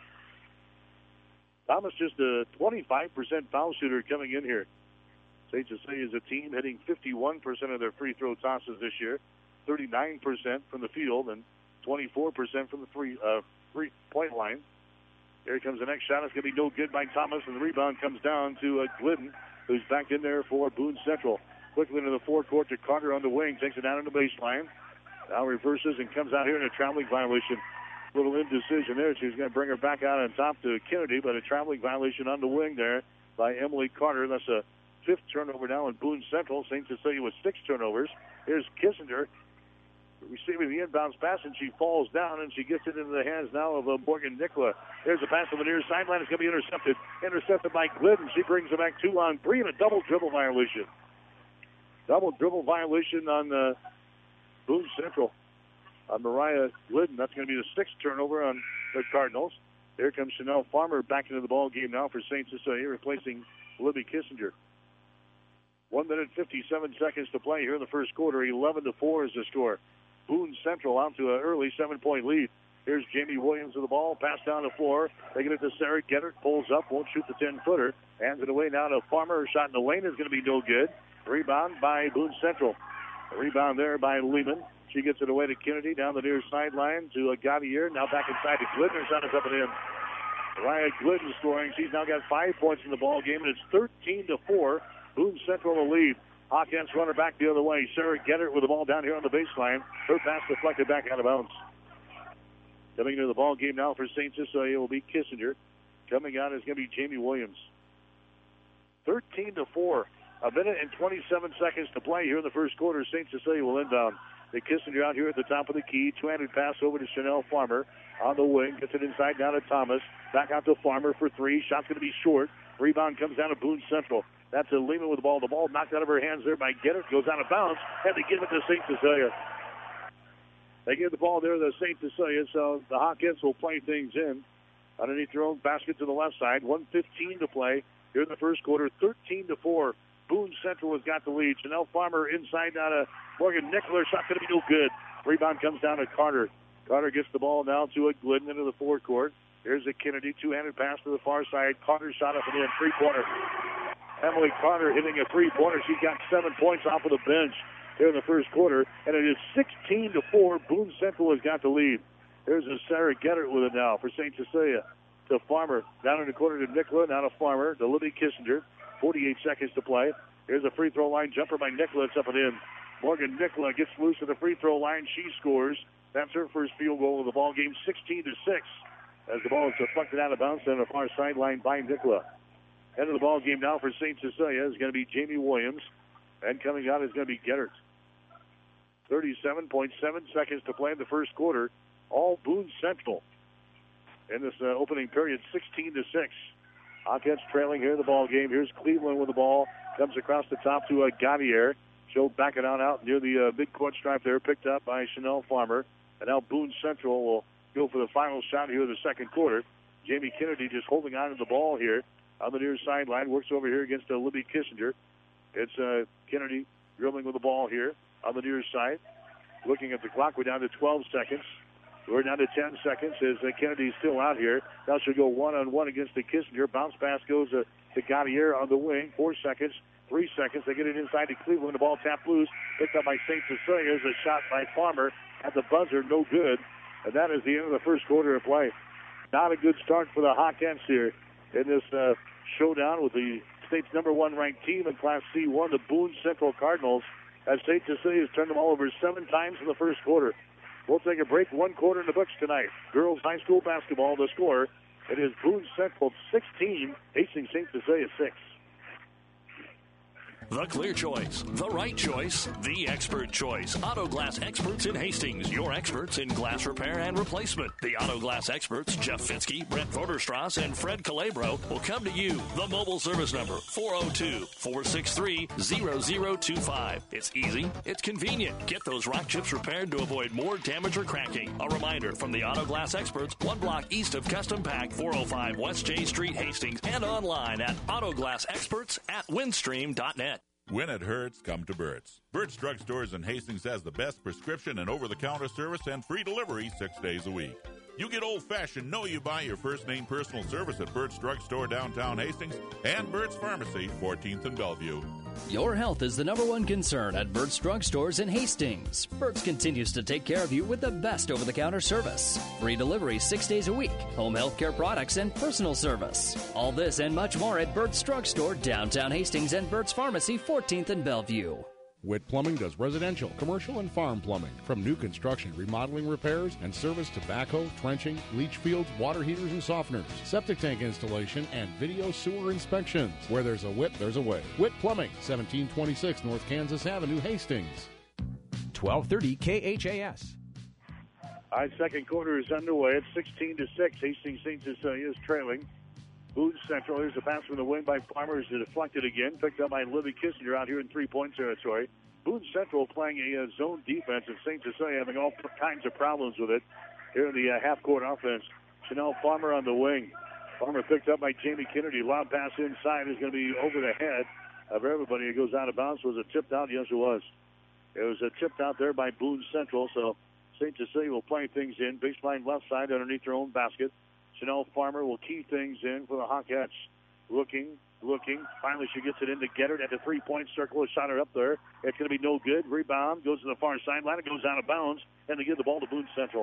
Thomas just a 25% foul shooter coming in here. St. Cecilia is a team hitting 51% of their free throw tosses this year, 39% from the field, and 24% from the three-point line. Here comes the next shot. It's going to be no good by Thomas, and the rebound comes down to Glidden, who's back in there for Boone Central. Quickly into the forecourt to Carter on the wing, takes it down on the baseline. Now reverses and comes out here in a traveling violation. Little indecision there. She's going to bring her back out on top to Kennedy, but a traveling violation on the wing there by Emily Carter. That's a 5th turnover now in Boone Central. St. Cecilia with 6 turnovers. Here's Kissinger receiving the inbounds pass, and she falls down, and she gets it into the hands now of Morgan Nicola. There's a pass on the near sideline. It's going to be intercepted. Intercepted by Glidden. She brings it back 2 on 3 and a double dribble violation. Double dribble violation on Boone Central. On Mariah Glidden. That's going to be the 6th turnover on the Cardinals. Here comes Chanel Farmer back into the ball game now for St. Cecilia, replacing Libby Kissinger. 1 minute, 57 seconds to play here in the first quarter. 11-4 is the score. Boone Central out to an early 7-point lead. Here's Jamie Williams with the ball. Pass down the floor. Taking it to Sarah Gettert. Pulls up. Won't shoot the 10-footer. Hands it away now to Farmer. Her shot in the lane is going to be no good. Rebound by Boone Central. A rebound there by Lehman. She gets it away to Kennedy down the near sideline to Gaudier. Now back inside to Glidden. Her shot is up and in. Mariah Glidden scoring. She's now got 5 points in the ball game, and it's 13-4. Boone Central the lead. Hawkins runner back the other way. Sarah Gettert with the ball down here on the baseline. Her pass deflected back out of bounds. Coming into the ball game now for St. Cecilia will be Kissinger. Coming out is going to be Jamie Williams. 13-4. 1 minute and 27 seconds to play here in the first quarter. St. Cecilia will inbound. The Kissinger out here at the top of the key. 2-handed pass over to Chanel Farmer on the wing. Gets it inside down to Thomas. Back out to Farmer for 3. Shot's going to be short. Rebound comes down to Boone Central. That's a Lehman with the ball. The ball knocked out of her hands there by Gettert. Goes out of bounds. And they give it to St. Cecilia. They give the ball there to St. Cecilia, so the Hawkins will play things in underneath their own basket to the left side. 1:15 to play here in the first quarter. 13-4. Boone Central has got the lead. Chanel Farmer inside down to Morgan Nicola. Shot going to be no good. Rebound comes down to Carter. Carter gets the ball now to a Glidden into the forecourt. Here's a Kennedy. 2-handed pass to the far side. Carter shot up and in. 3-pointer. Emily Carter hitting a 3-pointer. She's got 7 points off of the bench here in the first quarter. And it is 16-4. Boone Central has got the lead. There's a Sarah Gettert with it now for St. Cecilia. To Farmer. Down in the corner to Nicola. Now to Farmer. To Libby Kissinger. 48 seconds to play. Here's a free throw line jumper by Nicola. It's up and in. Morgan Nicola gets loose at the free throw line. She scores. That's her first field goal of the ball game. 16-6. As the ball is deflected out of bounds on the far sideline by Nicola. End of the ball game now for St. Cecilia is going to be Jamie Williams. And coming out is going to be Gettert. 37.7 seconds to play in the first quarter. All Boone Central in this opening period, 16-6. Hawkins trailing here in the ball game. Here's Cleveland with the ball. Comes across the top to Gautier. She'll back it on out near the midcourt stripe there, picked up by Chanel Farmer. And now Boone Central will go for the final shot here in the second quarter. Jamie Kennedy just holding on to the ball here on the near sideline. Works over here against Libby Kissinger. It's Kennedy dribbling with the ball here on the near side. Looking at the clock, we're down to 12 seconds. We're down to 10 seconds as Kennedy's still out here. Now she'll go one-on-one against the Kissinger. Bounce pass goes to Gautier on the wing. 4 seconds, 3 seconds. They get it inside to Cleveland. The ball tapped loose. Picked up by St. Cecilia. Here's a shot by Farmer at the buzzer. No good. And that is the end of the first quarter of play. Not a good start for the Hawkins here in this showdown with the state's number 1 ranked team in Class C1, the Boone Central Cardinals, as St. Cecilia has turned them all over 7 times in the first quarter. We'll take a break. 1 quarter in the books tonight. Girls high school basketball, the score. It is Boone Central 16, Hastings St. Cecilia 6. The clear choice, the right choice, the expert choice. Auto Glass Experts in Hastings, your experts in glass repair and replacement. The Auto Glass Experts, Jeff Fitzke, Brent Voderstrass, and Fred Calabro, will come to you. The mobile service number, 402-463-0025. It's easy, it's convenient. Get those rock chips repaired to avoid more damage or cracking. A reminder from the Auto Glass Experts, 1 block east of Custom Pack, 405 West J Street, Hastings, and online at autoglassexperts@windstream.net. When it hurts, come to Burt's. Burt's Drug Stores in Hastings has the best prescription and over-the-counter service and free delivery 6 days a week. You get old-fashioned, know you buy your first name personal service at Burt's Drug Store downtown Hastings and Burt's Pharmacy, 14th and Bellevue. Your health is the number 1 concern at Burt's Drug Stores in Hastings. Burt's continues to take care of you with the best over-the-counter service. Free delivery 6 days a week, home health care products, and personal service. All this and much more at Burt's Drug Store, downtown Hastings, and Burt's Pharmacy, 14th and Bellevue. Witt Plumbing does residential, commercial, and farm plumbing. From new construction, remodeling, repairs, and service to backhoe, trenching, leach fields, water heaters, and softeners, septic tank installation, and video sewer inspections. Where there's a Witt, there's a way. Witt Plumbing, 1726 North Kansas Avenue, Hastings. 1230 KHAS. All right, second quarter is underway. It's 16-6. Hastings St. Cecilia is trailing Boone Central. Here's a pass from the wing by Farmer. Is deflected again. Picked up by Libby Kissinger out here in three-point territory. Boone Central playing a zone defense, and St. Cecilia having all kinds of problems with it here in the half-court offense. Chanel Farmer on the wing. Farmer picked up by Jamie Kennedy. Loud pass inside is going to be over the head of everybody. It goes out of bounds. Was it tipped out? Yes, it was. It was tipped out there by Boone Central, so St. Cecilia will play things in. Baseline left side underneath their own basket. Chanel Farmer will key things in for the Hawkettes. Looking. Finally, she gets it in to Gettert at the three-point circle. A shot her up there. It's going to be no good. Rebound goes to the far sideline. It goes out of bounds, and they give the ball to Boone Central.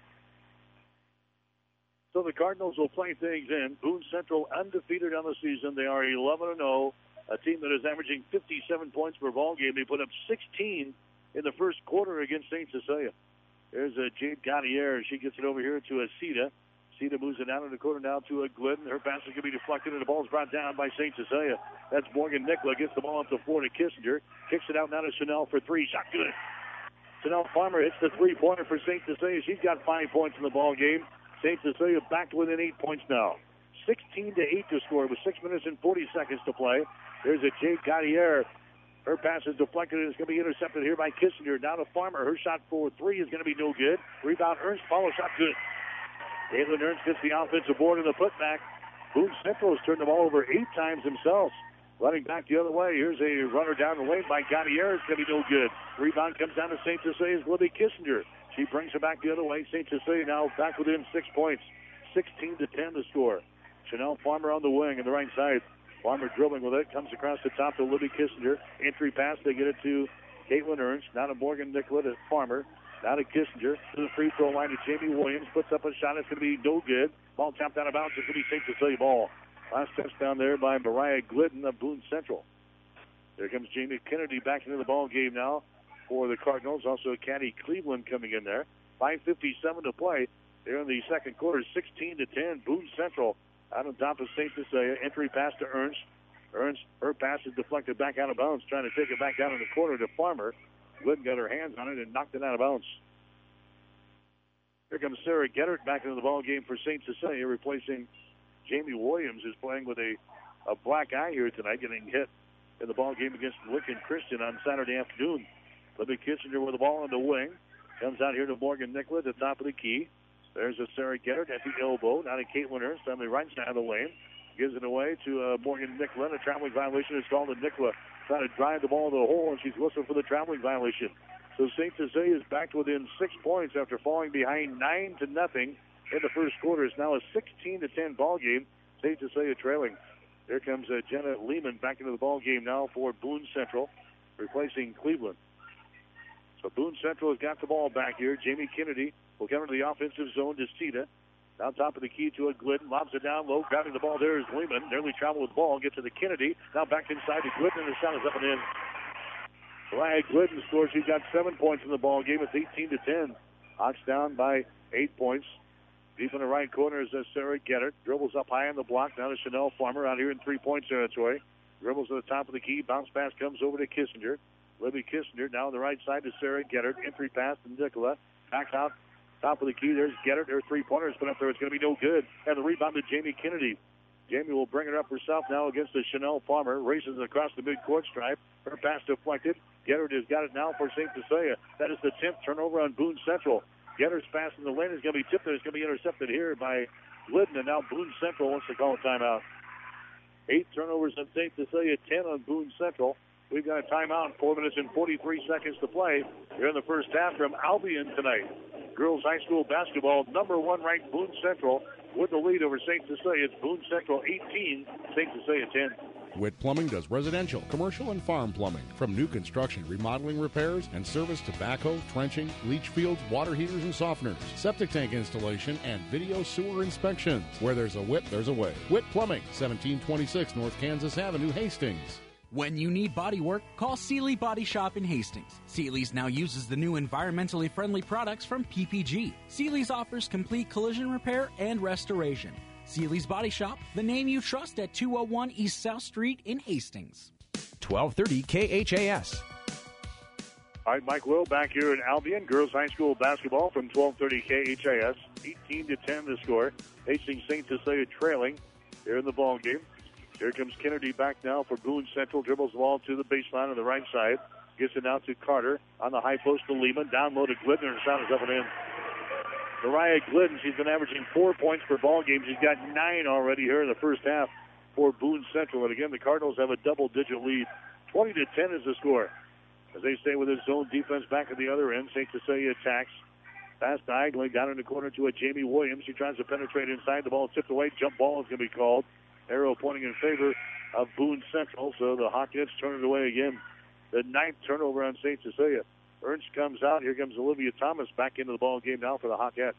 So the Cardinals will play things in. Boone Central undefeated on the season. They are 11-0, a team that is averaging 57 points per ball game. They put up 16 in the first quarter against St. Cecilia. There's Jade Gautier. She gets it over here to Acita. Acita moves it down in the corner now to Glidden. Her pass is going to be deflected, and the ball is brought down by St. Cecilia. That's Morgan Nicola. Gets the ball up the floor to Kissinger. Kicks it out now to Chanel for 3. Shot good. Chanel Farmer hits the three-pointer for St. Cecilia. She's got 5 points in the ball game. St. Cecilia back to within 8 points now. 16-8 to score with 6 minutes and 40 seconds to play. There's a Jade Gautier. Her pass is deflected and it's going to be intercepted here by Kissinger. Down to Farmer. Her shot for 3 is going to be no good. Rebound Ernst. Follow shot good. Caitlin Ernst gets the offensive board and the putback. Boone Central has turned the ball over 8 times themselves. Running back the other way. Here's a runner down the lane by Gautier. It's going to be no good. Rebound comes down to St. Cecilia's Libby Kissinger. She brings it back the other way. St. Cecilia now back within 6 points. 16-10 to score. Chanel Farmer on the wing on the right side. Farmer dribbling with it. Comes across the top to Libby Kissinger. Entry pass. They get it to Caitlin Ernst. Now to Morgan Nicola to Farmer. Now to Kissinger. To the free throw line to Jamie Williams. Puts up a shot. It's going to be no good. Ball tapped out of bounds. It's going to be St. Cecilia ball. Last touchdown there by Mariah Glidden of Boone Central. There comes Jamie Kennedy back into the ball game now for the Cardinals. Also Caddy Cleveland coming in there. 5:57 to play. They're in the second quarter, 16-10. Boone Central out on top of St. Cecilia. Entry pass to Ernst. Ernst, her pass is deflected back out of bounds, trying to take it back down in the corner to Farmer. Glidden got her hands on it and knocked it out of bounds. Here comes Sarah Geddert back into the ball game for St. Cecilia, replacing Jamie Williams, who's playing with a black eye here tonight, getting hit in the ball game against Lincoln Christian on Saturday afternoon. Libby Kissinger with the ball on the wing. Comes out here to Morgan Nicola at the top of the key. There's a Sarah Geddert at the elbow. Now to Caitlin Ernst on the right side of the lane. Gives it away to Morgan Nicola. A traveling violation is called, and Nicola trying to drive the ball into the hole, and she's whistled for the traveling violation. So St. Cecilia is back to within 6 points after falling behind 9-0 in the first quarter. It's now a 16-10 ball game. St. Cecilia trailing. Here comes Jenna Lehman back into the ball game now for Boone Central, replacing Cleveland. So Boone Central has got the ball back here. Jamie Kennedy will come into the offensive zone to Sita. Down top of the key to a Glidden. Lobs it down low. Grabbing the ball there is Lehman. Nearly traveled with the ball. Gets to the Kennedy. Now back inside to Glidden, and the shot is up and in. Mariah Glidden scores. She's got 7 points in the ball game. It's 18-10. Hawks down by 8 points. Deep in the right corner is Sarah Geddert. Dribbles up high on the block. Now to Chanel Farmer out here in 3-point territory. Dribbles to the top of the key. Bounce pass comes over to Kissinger. Libby Kissinger now on the right side to Sarah Geddert. Entry pass to Nicola. Back out. Top of the key. There's Geddert. Her three-pointers put up there. It's going to be no good. And the rebound to Jamie Kennedy. Jamie will bring it up herself now against the Chanel Farmer. Races across the midcourt stripe. Her pass deflected. Geddert has got it now for St. Cecilia. That is the 10th turnover on Boone Central. Geddert's pass in the lane is going to be tipped. It's going to be intercepted here by Glidden. And now Boone Central wants to call a timeout. 8 turnovers on St. Cecilia, 10 on Boone Central. We've got a timeout, 4 minutes and 43 seconds to play here in the first half from Albion tonight. Girls high school basketball, number 1 ranked Boone Central with the lead over St. Cecilia. It's Boone Central 18, St. Cecilia 10. Witt Plumbing does residential, commercial, and farm plumbing. From new construction, remodeling, repairs, and service to backhoe, trenching, leach fields, water heaters, and softeners, septic tank installation, and video sewer inspections. Where there's a Witt, there's a way. Witt Plumbing, 1726 North Kansas Avenue, Hastings. When you need body work, call Seeley Body Shop in Hastings. Seeley's now uses the new environmentally friendly products from PPG. Seeley's offers complete collision repair and restoration. Seeley's Body Shop, the name you trust at 201 East South Street in Hastings. 1230 KHAS. All right, Mike Will back here in Albion. Girls high school basketball from 1230 KHAS. 18-10 the score. Hastings St. Cecilia trailing here in the ball game. Here comes Kennedy back now for Boone Central. Dribbles the ball to the baseline on the right side. Gets it out to Carter. On the high post to Lehman. Down low to Glidden. And shot is up and in. Mariah Glidden, she's been averaging 4 points per ball game. She's got 9 already here in the first half for Boone Central. And again, the Cardinals have a double-digit lead. 20-10 is the score. As they stay with his zone defense back at the other end, St. Cecilia attacks. Pass diagonally down in the corner to a Jamie Williams. She tries to penetrate inside. The ball tipped away. Jump ball is going to be called. Arrow pointing in favor of Boone Central, so the Hawkins turn it away again. The 9th turnover on St. Cecilia. Ernst comes out. Here comes Olivia Thomas back into the ball game now for the Hawkettes.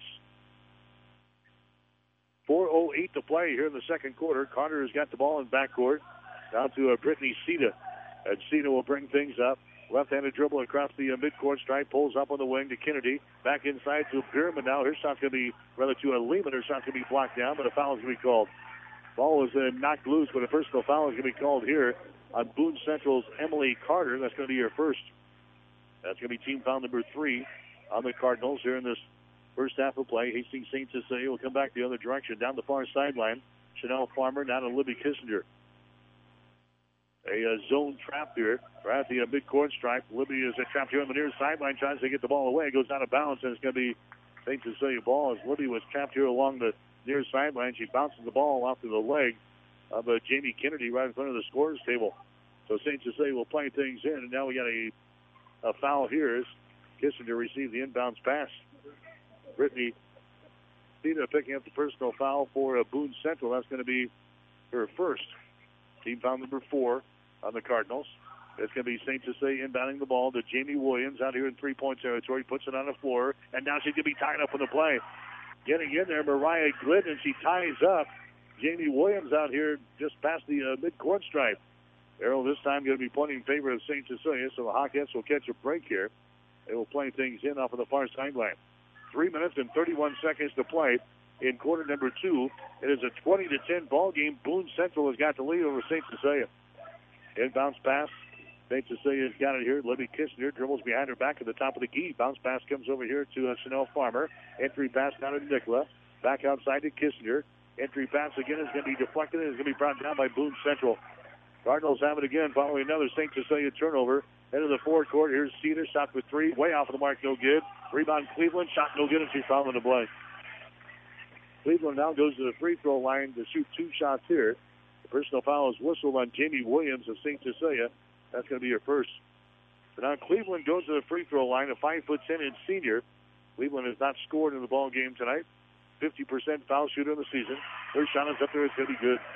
4:08 to play here in the second quarter. Carter has got the ball in backcourt. Down to Brittany Sita. And Sita will bring things up. Left-handed dribble across the midcourt stripe. Pulls up on the wing to Kennedy. Back inside to Bierman now. Her shot's going to be, rather to a Lehman. Her shot's going to be blocked down, but a foul is going to be called. Ball was knocked loose, but a personal foul is going to be called here on Boone Central's Emily Carter. That's going to be her first. That's going to be team foul number 3 on the Cardinals here in this first half of play. Hastings St. Cecilia will come back the other direction down the far sideline. Chanel Farmer down to Libby Kissinger. A zone trap here right at the midcourt stripe. Libby is trapped here on the near sideline, tries to get the ball away. It goes out of bounds, and it's going to be St. Cecilia ball as Libby was trapped here along the near sideline. She bounces the ball off to the leg of Jamie Kennedy right in front of the scorers table. So St. Cecilia will play things in, and now we got a foul here as Kissinger received the inbounds pass. Brittany Sita picking up the personal foul for Boone Central. That's going to be her first. Team foul number 4 on the Cardinals. It's going to be St. Cecilia inbounding the ball to Jamie Williams out here in 3-point territory. Puts it on the floor, and now she's going to be tied up in the play. Getting in there, Mariah Glidden, and she ties up Jamie Williams out here just past the midcourt stripe. Arrow this time going to be pointing in favor of St. Cecilia, so the Hawkettes will catch a break here. They will play things in off of the far sideline. 3 minutes and 31 seconds to play in quarter number 2. It is a 20-10 ball game. Boone Central has got the lead over St. Cecilia. Inbounds pass. St. Cecilia's got it here. Libby Kissinger dribbles behind her back at the top of the key. Bounce pass comes over here to Chanel Farmer. Entry pass down to Nicola. Back outside to Kissinger. Entry pass again is going to be deflected and is going to be brought down by Boone Central. Cardinals have it again following another St. Cecilia turnover. Into the forecourt. Here's Cedar. Shot for three. Way off of the mark. No good. Rebound Cleveland. Shot no good, and she's fouling the play. Cleveland now goes to the free throw line to shoot 2 shots here. The personal foul is whistled on Jamie Williams of St. Cecilia. That's going to be her first. So now Cleveland goes to the free throw line, a 5'10" senior. Cleveland has not scored in the ball game tonight. 50% foul shooter in the season. Her shot is up there. It's going to be good.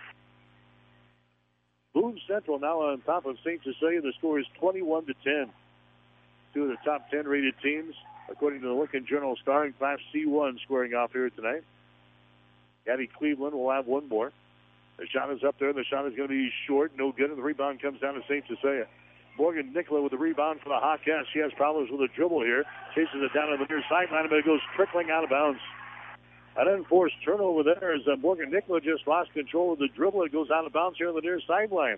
Boone Central now on top of St. Cecilia. The score is 21-10. Two of the top 10 rated teams, according to the Lincoln Journal-Star in Class C1, squaring off here tonight. Caddy Cleveland will have one more. The shot is up there, and the shot is going to be short. No good, and the rebound comes down to St. Cecilia. Morgan Nicola with the rebound for the Hawkettes. She has problems with the dribble here. Chases it down on the near sideline, but it goes trickling out of bounds. An unforced turnover there as Morgan Nicola just lost control of the dribble. It goes out of bounds here on the near sideline.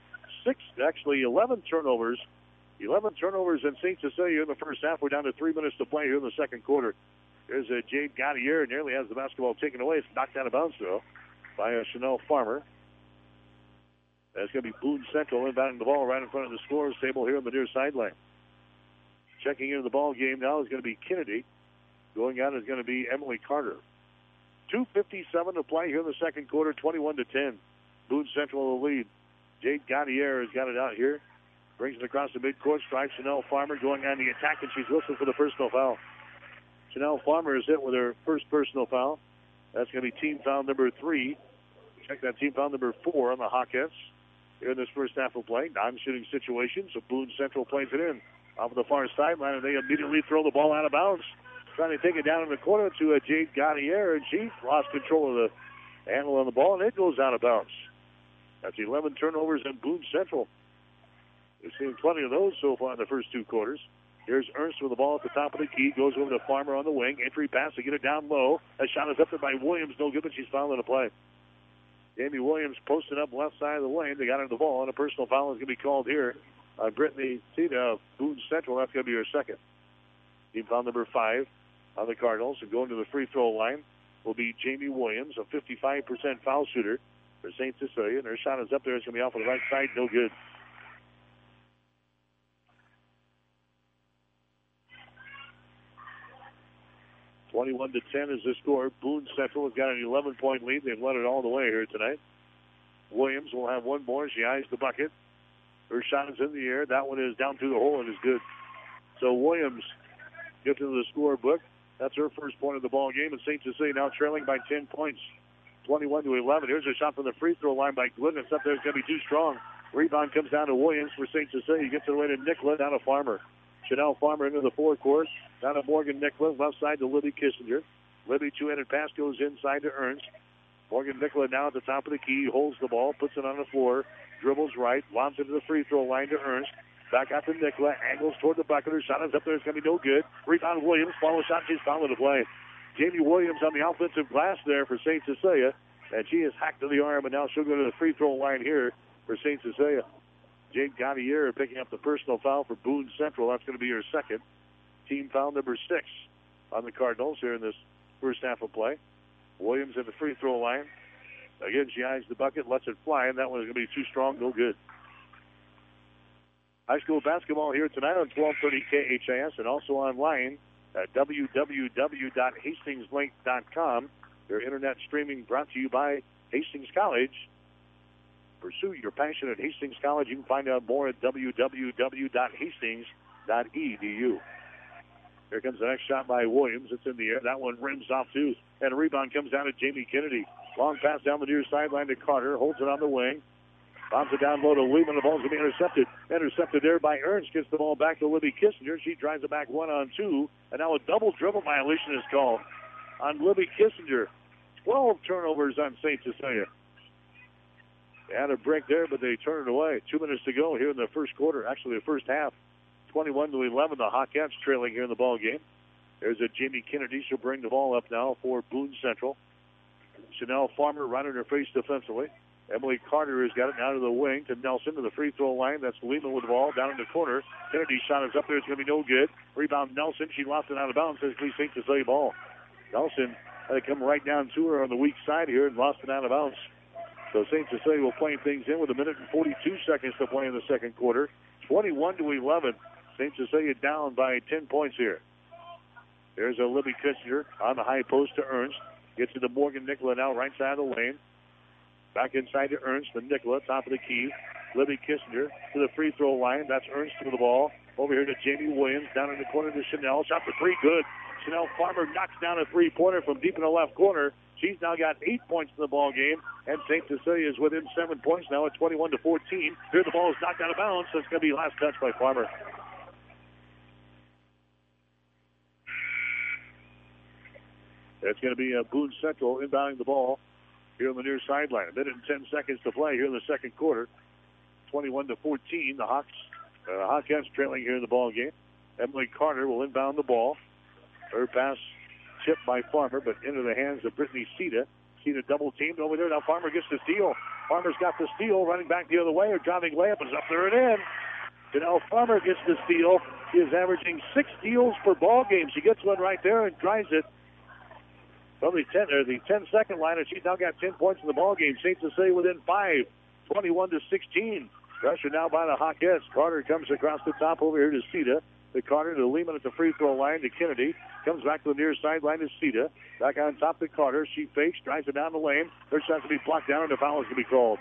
11 turnovers. 11 turnovers in St. Cecilia in the first half. We're down to 3 minutes to play here in the second quarter. There's Jade Gaudier. Nearly has the basketball taken away. It's knocked out of bounds, though, by Chanel Farmer. That's going to be Boone Central inbounding the ball right in front of the scorer's table here on the near sideline. Checking into the ball game now is going to be Kennedy. Going out is going to be Emily Carter. 2:57 to play here in the second quarter, 21-10. Boone Central the lead. Jade Gaudier has got it out here. Brings it across the midcourt, strikes Chanel Farmer going on the attack, and she's whistled for the personal foul. Chanel Farmer is hit with her first personal foul. That's going to be team foul number 3. Check that, team foul number 4 on the Hawkettes here in this first half of play. Non-shooting situation, so Boone Central plays it in off of the far sideline, and they immediately throw the ball out of bounds. Trying to take it down in the corner to Jade Gaudier, and she lost control of the handle on the ball, and it goes out of bounds. That's 11 turnovers in Boone Central. We've seen plenty of those so far in the first 2 quarters. Here's Ernst with the ball at the top of the key. Goes over to Farmer on the wing. Entry pass to get it down low. That shot is up there by Williams. No good, but she's fouling the play. Jamie Williams posted up left side of the lane. They got her the ball, and a personal foul is going to be called here on Brittany Tita of Boone Central. That's going to be her second. Team foul number 5 on the Cardinals. And going to the free throw line will be Jamie Williams, a 55% foul shooter for St. Cecilia. And her shot is up there. It's going to be off on the right side. No good. (21-10) is the score. Boone Central has got an 11-point lead. They've led it all the way here tonight. Williams will have one more. She eyes the bucket. Her shot is in the air. That one is down through the hole and is good. So Williams gets into the scorebook. That's her first point of the ball game, and St. Cecilia now trailing by 10 points, 21-11. Here's a shot from the free throw line by Glidden. It's up there. It's going to be too strong. Rebound comes down to Williams for St. Cecilia. Gets it away to Nicola, down to Farmer. Chanel Farmer into the forecourt. Down to Morgan Nicola, left side to Libby Kissinger. Libby, two-handed pass goes inside to Ernst. Morgan Nicola now at the top of the key, holds the ball, puts it on the floor, dribbles right, lobs it to the free throw line to Ernst. Back out to Nicola, angles toward the bucket. Her shot is up there. It's going to be no good. Rebound Williams, follow shot. She's fouling the play. Jamie Williams on the offensive glass there for St. Cecilia, and she is hacked to the arm, and now she'll go to the free throw line here for St. Cecilia. Jade Gaudier picking up the personal foul for Boone Central. That's going to be her second. Team foul number 6 on the Cardinals here in this first half of play. Williams at the free throw line. Again, she eyes the bucket, lets it fly, and that one is going to be too strong, no good. High school basketball here tonight on 1230 KHAS and also online at www.hastingslink.com. Their internet streaming brought to you by Hastings College. Pursue your passion at Hastings College. You can find out more at www.hastings.edu. Here comes the next shot by Williams. It's in the air. That one rims off, too. And a rebound comes down to Jamie Kennedy. Long pass down the near sideline to Carter. Holds it on the wing. Bounces it down low to Lehman. The ball's going to be intercepted. Intercepted there by Ernst. Gets the ball back to Libby Kissinger. She drives it back 1-on-2. And now a double dribble violation is called on Libby Kissinger. 12 turnovers on St. Cecilia. They had a break there, but they turned it away. 2 minutes to go here in the first quarter. Actually, the first half. 21-11. The Hawkettes trailing here in the ball game. There's a Jamie Kennedy. She'll bring the ball up now for Boone Central. Chanel Farmer right in her face defensively. Emily Carter has got it now to the wing to Nelson to the free throw line. That's Lehman with the ball down in the corner. Kennedy's shot is up there. It's going to be no good. Rebound Nelson. She lost it out of bounds. Says St. Cecilia ball. Nelson had to come right down to her on the weak side here and lost it out of bounds. So St. Cecilia will play things in with 1:42 seconds to play in the second quarter. 21-11. St. Cecilia down by 10 points here. There's a Libby Kissinger on the high post to Ernst. Gets it to Morgan Nicola now right side of the lane. Back inside to Ernst, the Nicola, top of the key. Libby Kissinger to the free throw line. That's Ernst to the ball. Over here to Jamie Williams, down in the corner to Chanel. Shot for three, good. Chanel Farmer knocks down a three-pointer from deep in the left corner. She's now got 8 points in the ball game, and St. Cecilia is within 7 points now at 21-14. Here the ball is knocked out of bounds, so it's going to be last touch by Farmer. It's going to be Boone Central inbounding the ball here on the near sideline. 1:10 seconds to play here in the second quarter. 21-14. The Hawkins trailing here in the ball game. Emily Carter will inbound the ball. Her pass tipped by Farmer, but into the hands of Brittany Sita. Sita double teamed over there. Now Farmer gets the steal. Farmer's got the steal, running back the other way. Her driving layup is up there and in. Janelle Farmer gets the steal. She is averaging 6 steals per ball game. She gets one right there and tries it. From the 10-second line, and she's now got 10 points in the ball game. St. Cecilia within 5, 21-16. Pressure now by the Hawkettes. Carter comes across the top over here to Sita. The Carter to Lehman at the free throw line to Kennedy. Comes back to the near sideline to Sita. Back on top to Carter. She fakes, drives it down the lane. Her shot's going to be blocked down, and a foul is going to be called.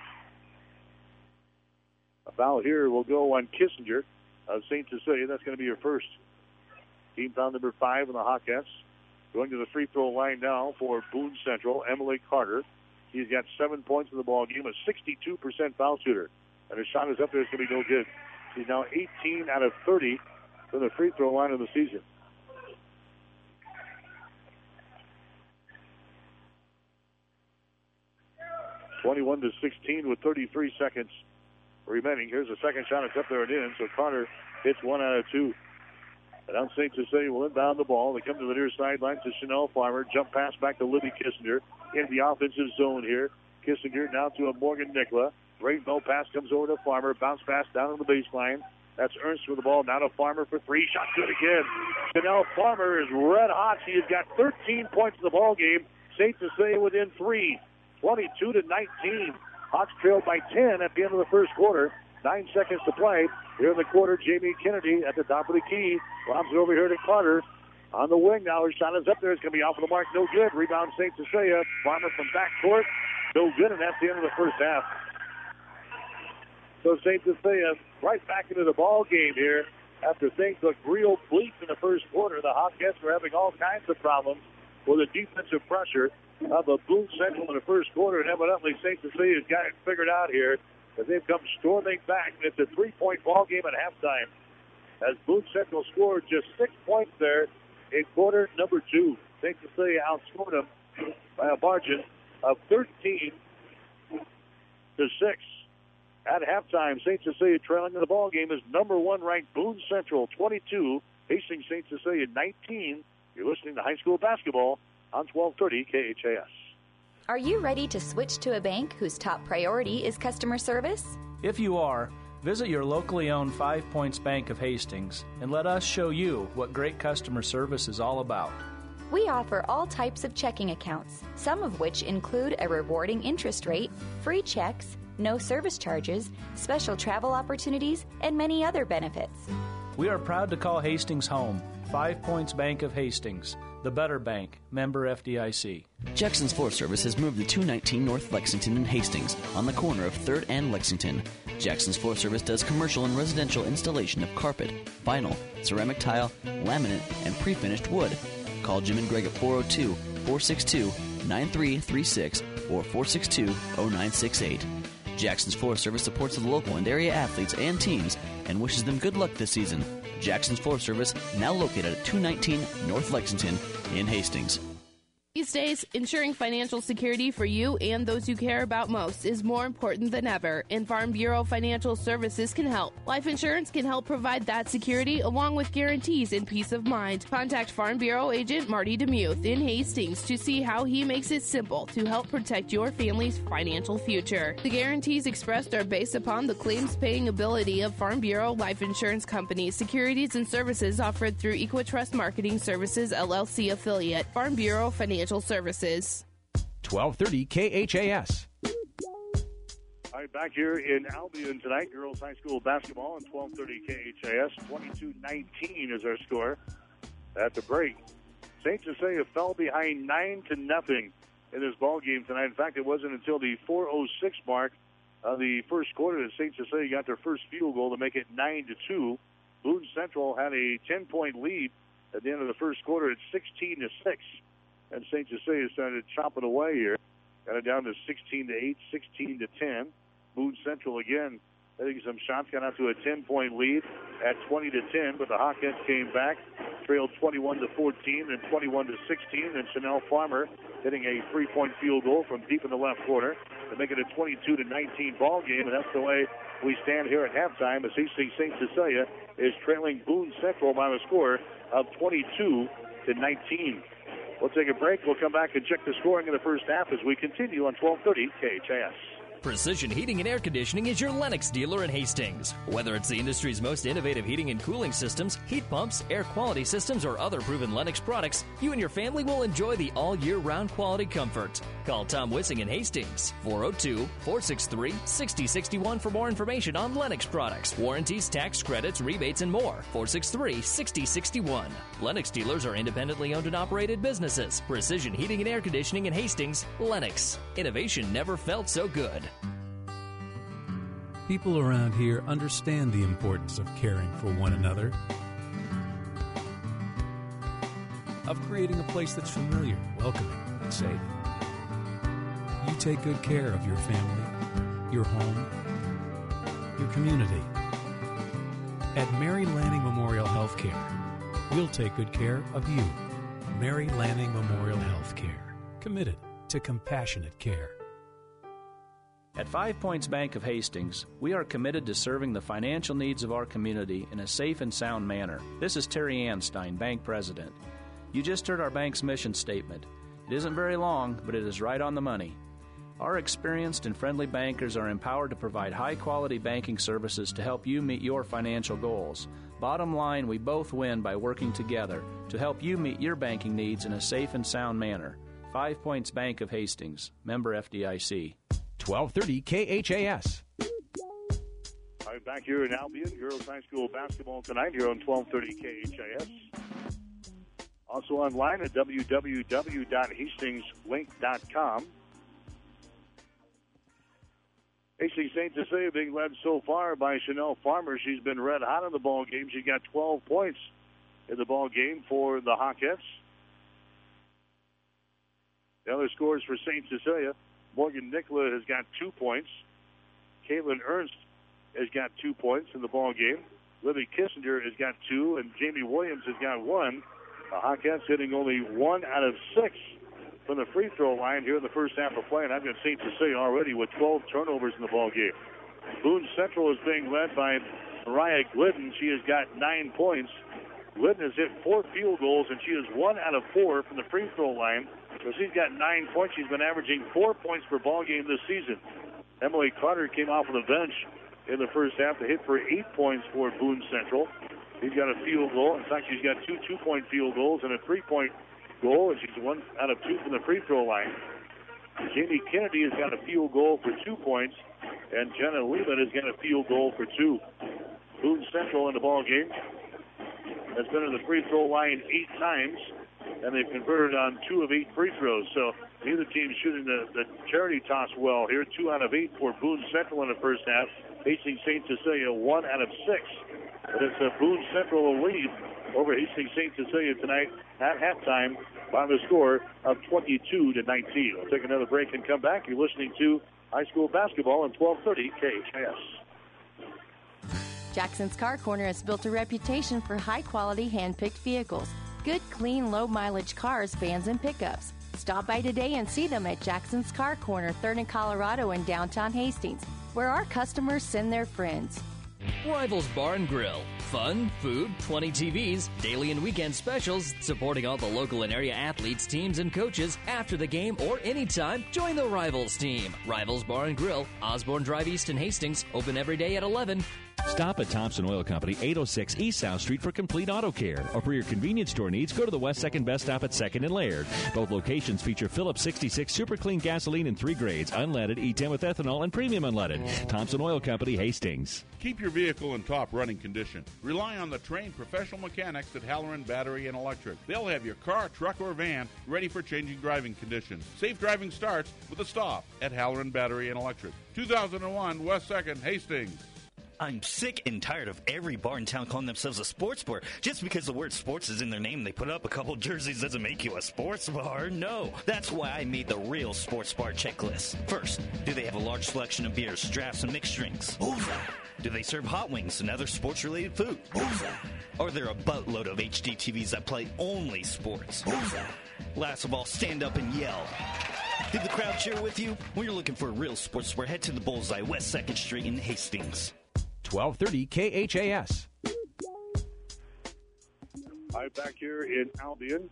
A foul here will go on Kissinger of St. Cecilia. That's going to be her first. Team foul number 5 in the Hawkettes. Going to the free throw line now for Boone Central, Emily Carter. She's got 7 points in the ball game, a 62% foul shooter. And her shot is up there. It's going to be no good. She's now 18 out of 30 from the free throw line of the season. (21-16) with 33 seconds remaining. Here's the second shot. It's up there and in. So Carter hits 1 out of 2. And now St. Cecilia will inbound the ball. They come to the near sideline to Chanel Farmer. Jump pass back to Libby Kissinger in the offensive zone here. Kissinger now to a Morgan Nicola. Rainbow pass comes over to Farmer. Bounce pass down on the baseline. That's Ernst with the ball. Now to Farmer for 3. Shot good again. Chanel Farmer is red hot. She has got 13 points in the ball game. St. Cecilia within 3. 22-19. Hawks trailed by 10 at the end of the first quarter. 9 seconds to play. Here in the quarter, Jamie Kennedy at the top of the key. Lobs it over here to Carter. On the wing now, her shot is up there. It's going to be off of the mark. No good. Rebound St. Cecilia. Farmer from backcourt. No good, and that's the end of the first half. So St. Cecilia right back into the ball game here. After things looked real bleak in the first quarter, the Hawkettes were having all kinds of problems with the defensive pressure of a Boone Central in the first quarter, and evidently St. Cecilia's got it figured out here. As they've come storming back. It's a 3-point ball game at halftime. As Boone Central scored just 6 points there in quarter number 2. St. Cecilia outscored them by a margin of 13-6. At halftime, St. Cecilia trailing in the ball game is number 1 ranked Boone Central 22, Hastings St. Cecilia 19. You're listening to high school basketball on 1230 KHAS. Are you ready to switch to a bank whose top priority is customer service? If you are, visit your locally owned 5 Points Bank of Hastings and let us show you what great customer service is all about. We offer all types of checking accounts, some of which include a rewarding interest rate, free checks, no service charges, special travel opportunities, and many other benefits. We are proud to call Hastings home. 5 Points Bank of Hastings, the better bank, member FDIC. Jackson's Floor Service has moved to 219 North Lexington in Hastings, on the corner of 3rd and Lexington. Jackson's Floor Service does commercial and residential installation of carpet, vinyl, ceramic tile, laminate, and pre-finished wood. Call Jim and Greg at 402-462-9336 or 462-0968. Jackson's Floor Service supports the local and area athletes and teams and wishes them good luck this season. Jackson's Floor Service, now located at 219 North Lexington in Hastings. These days, ensuring financial security for you and those you care about most is more important than ever, and Farm Bureau Financial Services can help. Life insurance can help provide that security along with guarantees and peace of mind. Contact Farm Bureau agent Marty DeMuth in Hastings to see how he makes it simple to help protect your family's financial future. The guarantees expressed are based upon the claims-paying ability of Farm Bureau Life Insurance Company. Securities and services offered through Equitrust Marketing Services, LLC affiliate. Farm Bureau Financial Services. 1230 KHAS. All right, back here in Albion tonight, girls high school basketball on 1230 KHAS. 22-19 is our score at the break. St. Cecilia fell behind 9-0 in this ball game tonight. In fact, it wasn't until the 4:06 mark of the first quarter that St. Cecilia got their first field goal to make it 9-2. Boone Central had a 10-point lead at the end of the first quarter at 16-6. And St. Cecilia started chopping away here. Got it down to 16-8, 16-10. Boone Central again hitting some shots, got out to a 10-point lead at 20-10, but the Hawkins came back, trailed 21-14 and 21-16. And Chanel Farmer hitting a 3-point field goal from deep in the left corner to make it a 22-19 ball game. And that's the way we stand here at halftime as Hastings St. Cecilia is trailing Boone Central by the score of 22-19. We'll take a break. We'll come back and check the scoring in the first half as we continue on 1230 KHAS. Precision Heating and Air Conditioning is your Lennox dealer in Hastings. Whether it's the industry's most innovative heating and cooling systems, heat pumps, air quality systems, or other proven Lennox products, you and your family will enjoy the all-year-round quality comfort. Call Tom Wissing in Hastings, 402-463-6061 for more information on Lennox products, warranties, tax credits, rebates, and more. 463-6061. Lennox dealers are independently owned and operated businesses. Precision Heating and Air Conditioning in Hastings, Lennox. Innovation never felt so good. People around here understand the importance of caring for one another, of creating a place that's familiar, welcoming, and safe. You take good care of your family, your home, your community. At Mary Lanning Memorial Healthcare, we'll take good care of you. Mary Lanning Memorial Healthcare, committed to compassionate care. At 5 Points Bank of Hastings, we are committed to serving the financial needs of our community in a safe and sound manner. This is Terry Anstein, Bank President. You just heard our bank's mission statement. It isn't very long, but it is right on the money. Our experienced and friendly bankers are empowered to provide high-quality banking services to help you meet your financial goals. Bottom line, we both win by working together to help you meet your banking needs in a safe and sound manner. 5 Points Bank of Hastings, member FDIC. 1230 KHAS. All right, back here in Albion, girls high school basketball tonight here on 1230 KHAS. Also online at www.hastingslink.com. Hastings St. Cecilia being led so far by Chanel Farmer. She's been red hot in the ball game. She got 12 points in the ball game for the Hawkettes. The other scores for St. Cecilia. Morgan Nicola has got 2 points. Caitlin Ernst has got 2 points in the ball game. Libby Kissinger has got 2, and Jamie Williams has got 1. The Hawkettes hitting only 1 out of 6 from the free throw line here in the first half of play, and I've got St. Cecilia already with 12 turnovers in the ball game. Boone Central is being led by Mariah Glidden. She has got 9 points. Glidden has hit 4 field goals, and she is 1 out of 4 from the free throw line. So she's got 9 points. She's been averaging 4 points per ball game this season. Emily Carter came off of the bench in the first half to hit for 8 points for Boone Central. She's got a field goal. In fact, she's got 2 2-point field goals and a 3-point goal, and she's 1 out of 2 from the free throw line. Jamie Kennedy has got a field goal for 2 points, and Jenna Lehman has got a field goal for 2. Boone Central in the ball game has been to the free throw line 8 times, and they've converted on 2 of 8 free throws. So neither team shooting the charity toss well here. 2 out of 8 for Boone Central in the first half. Hastings St. Cecilia 1 out of 6. But it's a Boone Central lead over Hastings St. Cecilia tonight at halftime by the score of 22-19. We'll take another break and come back. You're listening to high school basketball on 1230 KHAS. Jackson's Car Corner has built a reputation for high-quality hand-picked vehicles. Good, clean, low-mileage cars, vans, and pickups. Stop by today and see them at Jackson's Car Corner, 3rd and Colorado in downtown Hastings, where our customers send their friends. Rivals Bar and Grill. Fun, food, 20 TVs, daily and weekend specials, supporting all the local and area athletes, teams, and coaches after the game or anytime. Join the Rivals team. Rivals Bar and Grill, Osborne Drive East in Hastings, open every day at 11. Stop at Thompson Oil Company, 806 East South Street for complete auto care. Or for your convenience store needs, go to the West 2nd Best Stop at 2nd and Laird. Both locations feature Phillips 66 Super Clean gasoline in 3 grades, unleaded, E10 with ethanol, and premium unleaded. Thompson Oil Company, Hastings. Keep your vehicle in top running condition. Rely on the trained professional mechanics at Halloran Battery and Electric. They'll have your car, truck, or van ready for changing driving conditions. Safe driving starts with a stop at Halloran Battery and Electric. 2001 West 2nd, Hastings. I'm sick and tired of every bar in town calling themselves a sports bar. Just because the word sports is in their name, they put up a couple jerseys doesn't make you a sports bar. No. That's why I made the real sports bar checklist. First, do they have a large selection of beers, drafts, and mixed drinks? Bullseye. Do they serve hot wings and other sports-related food? Bullseye. Are there a boatload of HD TVs that play only sports? Bullseye. Last of all, stand up and yell. Did the crowd cheer with you? When you're looking for a real sports bar, head to the Bullseye, West 2nd Street in Hastings. 1230 KHAS. I'm back here in Albion.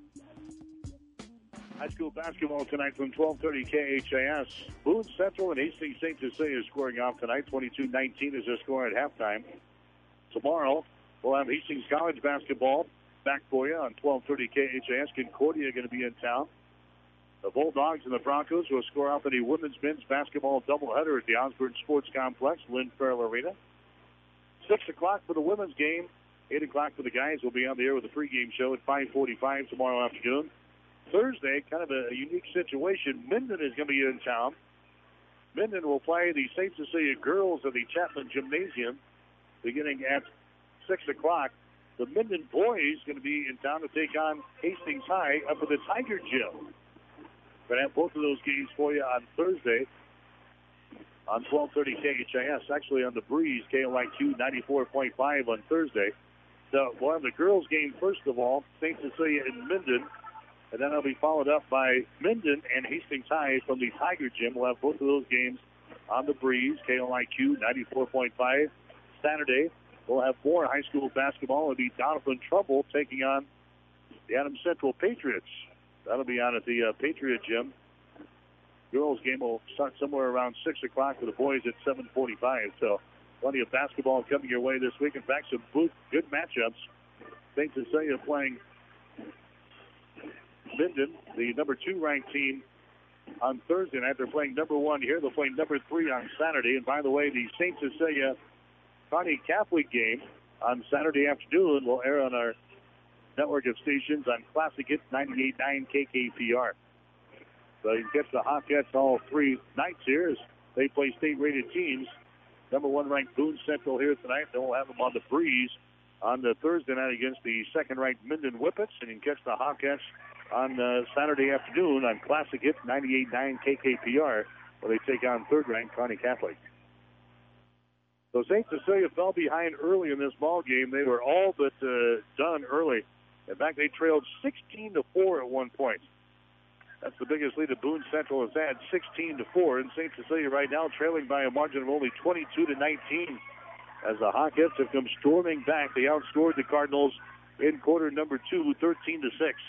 High school basketball tonight from 1230 KHAS. Boone Central and Hastings St. Cecilia scoring off tonight. 22-19 is their score at halftime. Tomorrow, we'll have Hastings College basketball back for you on 1230 KHAS. Concordia going to be in town. The Bulldogs and the Broncos will score off in a women's men's basketball doubleheader at the Osborne Sports Complex, Lynn Farrell Arena. 6 o'clock for the women's game. 8 o'clock for the guys. We'll be on the air with a pregame show at 5:45 tomorrow afternoon. Thursday, kind of a unique situation. Minden is going to be in town. Minden will play the St. Cecilia girls at the Chapman Gymnasium beginning at 6 o'clock. The Minden boys going to be in town to take on Hastings High up at the Tiger Gym. We're going to have both of those games for you on Thursday on 1230 KHIS. Actually on the Breeze, KLIQ 94.5 on Thursday. So we'll have the girls game first of all, St. Cecilia and Minden. And then it'll be followed up by Minden and Hastings High from the Tiger Gym. We'll have both of those games on the Breeze, KLIQ 94.5. Saturday, we'll have more high school basketball. It'll be Donovan Trumbull taking on the Adams Central Patriots. That'll be on at the Patriot Gym. Girls game will start somewhere around 6 o'clock for the boys at 7:45. So plenty of basketball coming your way this week. In fact, some good matchups. St. Cecilia playing Minden, the number 2 ranked team, on Thursday night. They're playing number 1 here. They'll play number 3 on Saturday. And by the way, the St. Cecilia Kearney Catholic game on Saturday afternoon will air on our network of stations on Classic Hits 98.9 KKPR. So you can catch the Hawkettes all 3 nights here as they play state-rated teams. Number 1 ranked Boone Central here tonight. Then we'll have them on the Breeze on the Thursday night against the 2nd-ranked Minden Whippets. And you can catch the Hawkettes on Saturday afternoon on Classic Hits 98.9 KKPR where they take on 3rd-ranked Kearney Catholic. So St. Cecilia fell behind early in this ball game. They were all but done early. In fact, they trailed 16-4 at one point. That's the biggest lead that Boone Central has had, 16-4. And St. Cecilia right now trailing by a margin of only 22-19. As the Hawkettes have come storming back, they outscored the Cardinals in quarter number 2, 13-6.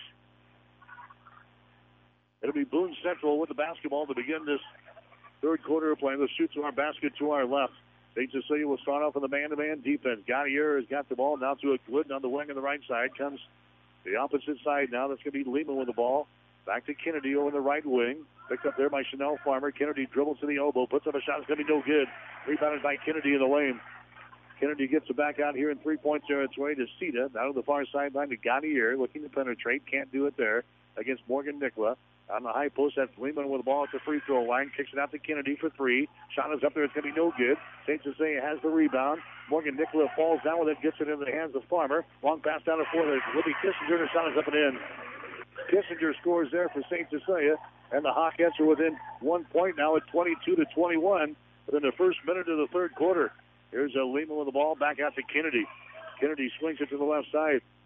It'll be Boone Central with the basketball to begin this third quarter of play. Let's shoot to our basket to our left. St. Cecilia will start off with a man-to-man defense. Gautier has got the ball now to a Glidden on the wing on the right side. Comes the opposite side now. That's going to be Lehman with the ball. Back to Kennedy over the right wing. Picked up there by Chanel Farmer. Kennedy dribbles to the elbow. Puts up a shot. It's going to be no good. Rebounded by Kennedy in the lane. Kennedy gets it back out here in three-point territory to Cita. Out on the far sideline to Gautier. Looking to penetrate. Can't do it there against Morgan Nicola. On the high post, that's Lehman with the ball at the free throw line. Kicks it out to Kennedy for 3. Shot is up there. It's going to be no good. St. Cecilia has the rebound. Morgan Nicola falls down with it. Gets it into the hands of Farmer. Long pass down the floor. There's Libby Kissinger. The shot is up and in. Kissinger scores there for St. Cecilia. And the Hawkettes are within 1 point now at 22-21 within the first minute of the third quarter. Here's Lehman with the ball. Back out to Kennedy. Kennedy swings it to the left side.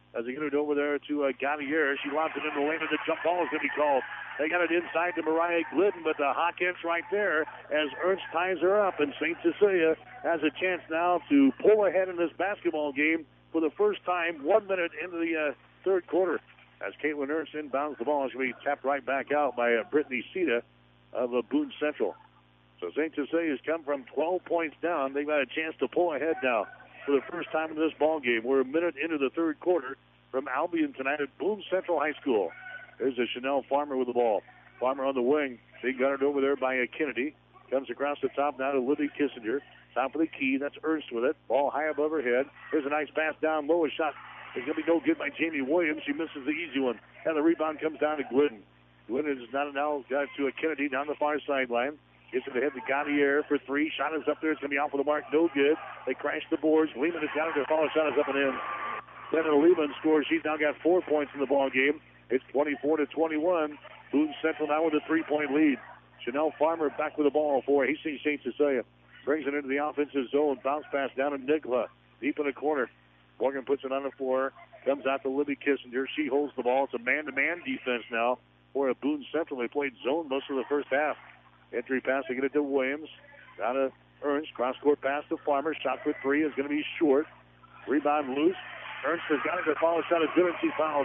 as they get it over there to Gautier. She lobs it in the lane, and the jump ball is going to be called. They got it inside to Mariah Glidden, but the Hawkins right there as Ernst ties her up, and St. Cecilia has a chance now to pull ahead in this basketball game for the first time 1 minute into the third quarter. As Caitlin Ernst inbounds the ball, it's going to be tapped right back out by Brittany Sita of Boone Central. So St. Cecilia's come from 12 points down. They've got a chance to pull ahead now for the first time in this ball game. We're a minute into the third quarter from Albion tonight at Boone Central High School. There's a Chanel Farmer with the ball. Farmer on the wing. They got it over there by Kennedy. Comes across the top now to Libby Kissinger. Top of the key. That's Ernst with it. Ball high above her head. Here's a nice pass down low. A shot is going to be no good by Jamie Williams. She misses the easy one. And the rebound comes down to Glidden. Glidden is now got to a Kennedy down the far sideline. Gets it ahead to Gautier for three. Shot is up there. It's going to be off of the mark. No good. They crash the boards. Lehman has got it. Their follow shot is up and in. Then Lehman scores. She's now got 4 points in the ball game. It's 24-21. Boone Central now with a 3-point lead. Chanel Farmer back with the ball for Hastings St. Cecilia. Brings it into the offensive zone. Bounce pass down to Nicola. Deep in the corner. Morgan puts it on the floor. Comes out to Libby Kissinger. She holds the ball. It's a man-to-man defense now for a Boone Central. They played zone most of the first half. Entry pass to get it to Williams. Down to Ernst. Cross-court pass to Farmer. Shot for three is going to be short. Rebound loose. Ernst has got it. The follow shot is good, and she fouled.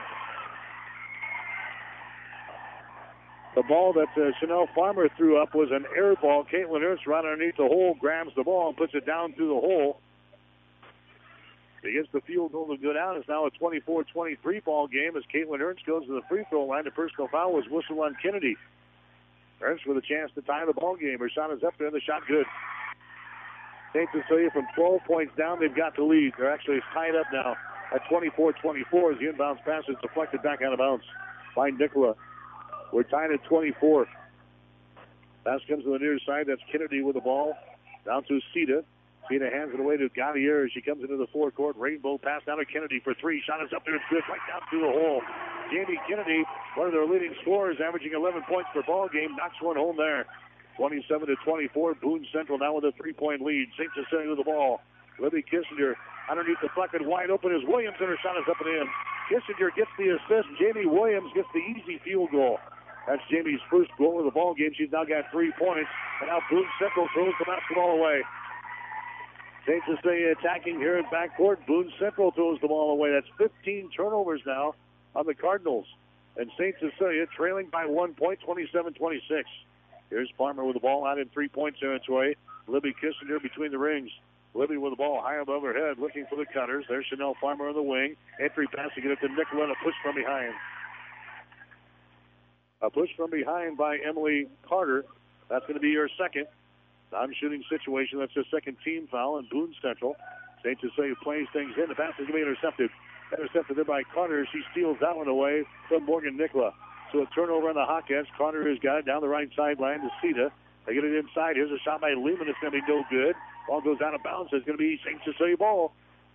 The ball that Chanel Farmer threw up was an air ball. Caitlin Ernst right underneath the hole, grabs the ball and puts it down through the hole. She gets the field goal to go down. It's now a 24-23 ball game as Caitlin Ernst goes to the free throw line. The personal foul was whistled on Kennedy. Ernst with a chance to tie the ball game. Her shot is up there, and the shot good. St. Cecilia from 12 points down, they've got the lead. They're actually tied up now at 24-24 as the inbounds pass is deflected back out of bounds by Nicola. We're tied at 24. Pass comes to the near side. That's Kennedy with the ball. Down to Sita. Sita hands it away to Gautier as she comes into the forecourt. Rainbow pass down to Kennedy for three. Shot is up there. It's good. Right down through the hole. Jamie Kennedy, one of their leading scorers, averaging 11 points per ball game. Knocks one home there. 27-24. Boone Central now with a 3-point lead. St. Cecilia with the ball. Libby Kissinger underneath the bucket. Wide open is Williams, and her shot is up and in. Kissinger gets the assist. Jamie Williams gets the easy field goal. That's Jamie's first goal of the ball game. She's now got 3 points. And now Boone Central throws the basketball away. St. Cecilia attacking here in backcourt. Boone Central throws the ball away. That's 15 turnovers now on the Cardinals. And St. Cecilia trailing by 1 point, 27-26. Here's Farmer with the ball out in 3-point territory. Libby Kissinger between the rings. Libby with the ball high above her head, looking for the cutters. There's Chanel Farmer on the wing. Entry pass to get it to Nicola, and a push from behind. A push from behind by Emily Carter. That's going to be her second. Non-shooting situation. That's her second team foul in Boone Central. St. Cecilia plays things in. The pass is going to be intercepted. Intercepted there by Carter. She steals that one away from Morgan Nicola. So a turnover on the Hawkins. Carter has got it down the right sideline to Sita. They get it inside. Here's a shot by Lehman. It's going to be no good. Ball goes out of bounds. It's going to be St. Cecilia ball.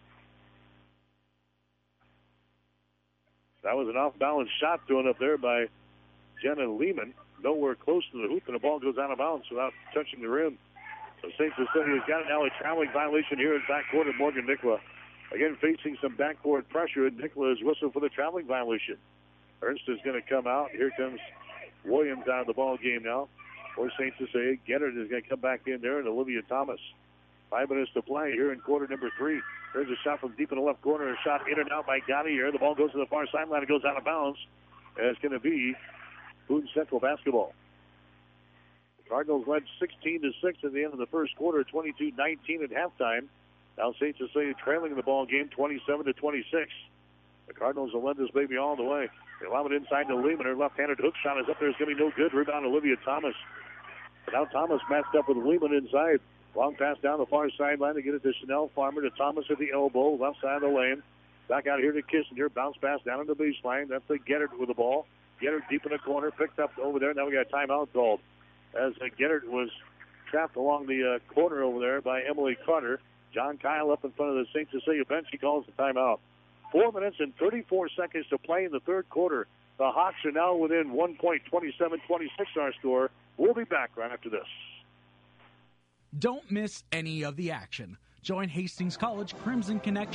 That was an off-balance shot thrown up there by Jenna Lehman. Nowhere close to the hoop, and the ball goes out of bounds without touching the rim. So St. Cecilia's got it now. A traveling violation here in backcourt of Morgan Nicola. Again, facing some backcourt pressure, and Nicola is whistled for the traveling violation. Ernst is going to come out. Here comes Williams out of the ball game now for St. Cecilia. Gennard is going to come back in there, and Olivia Thomas. 5 minutes to play here in quarter number 3. There's a shot from deep in the left corner. A shot in and out by Gautier. The ball goes to the far sideline. It goes out of bounds. And it's going to be Boone Central basketball. The Cardinals led 16-6 at the end of the first quarter, 22-19 at halftime. Now St. Cecilia trailing the ball game 27-26. The Cardinals will lend this baby all the way. They allow it inside to Lehman. Her left-handed hook shot is up there. It's going to be no good. Rebound Olivia Thomas. But now Thomas matched up with Lehman inside. Long pass down the far sideline to get it to Chanel Farmer, to Thomas at the elbow, left side of the lane. Back out here to Kissinger. Bounce pass down on the baseline. That's the Gennard with the ball. Gennard deep in the corner, picked up over there. Now we got a timeout called as Gennard was trapped along the corner over there by Emily Carter. John Kyle up in front of the St. Cecilia bench. He calls the timeout. 4 minutes and 34 seconds to play in the third quarter. The Hawks are now within 1 point, 27-26 our score. We'll be back right after this. Don't miss any of the action. Join Hastings College Crimson Connection.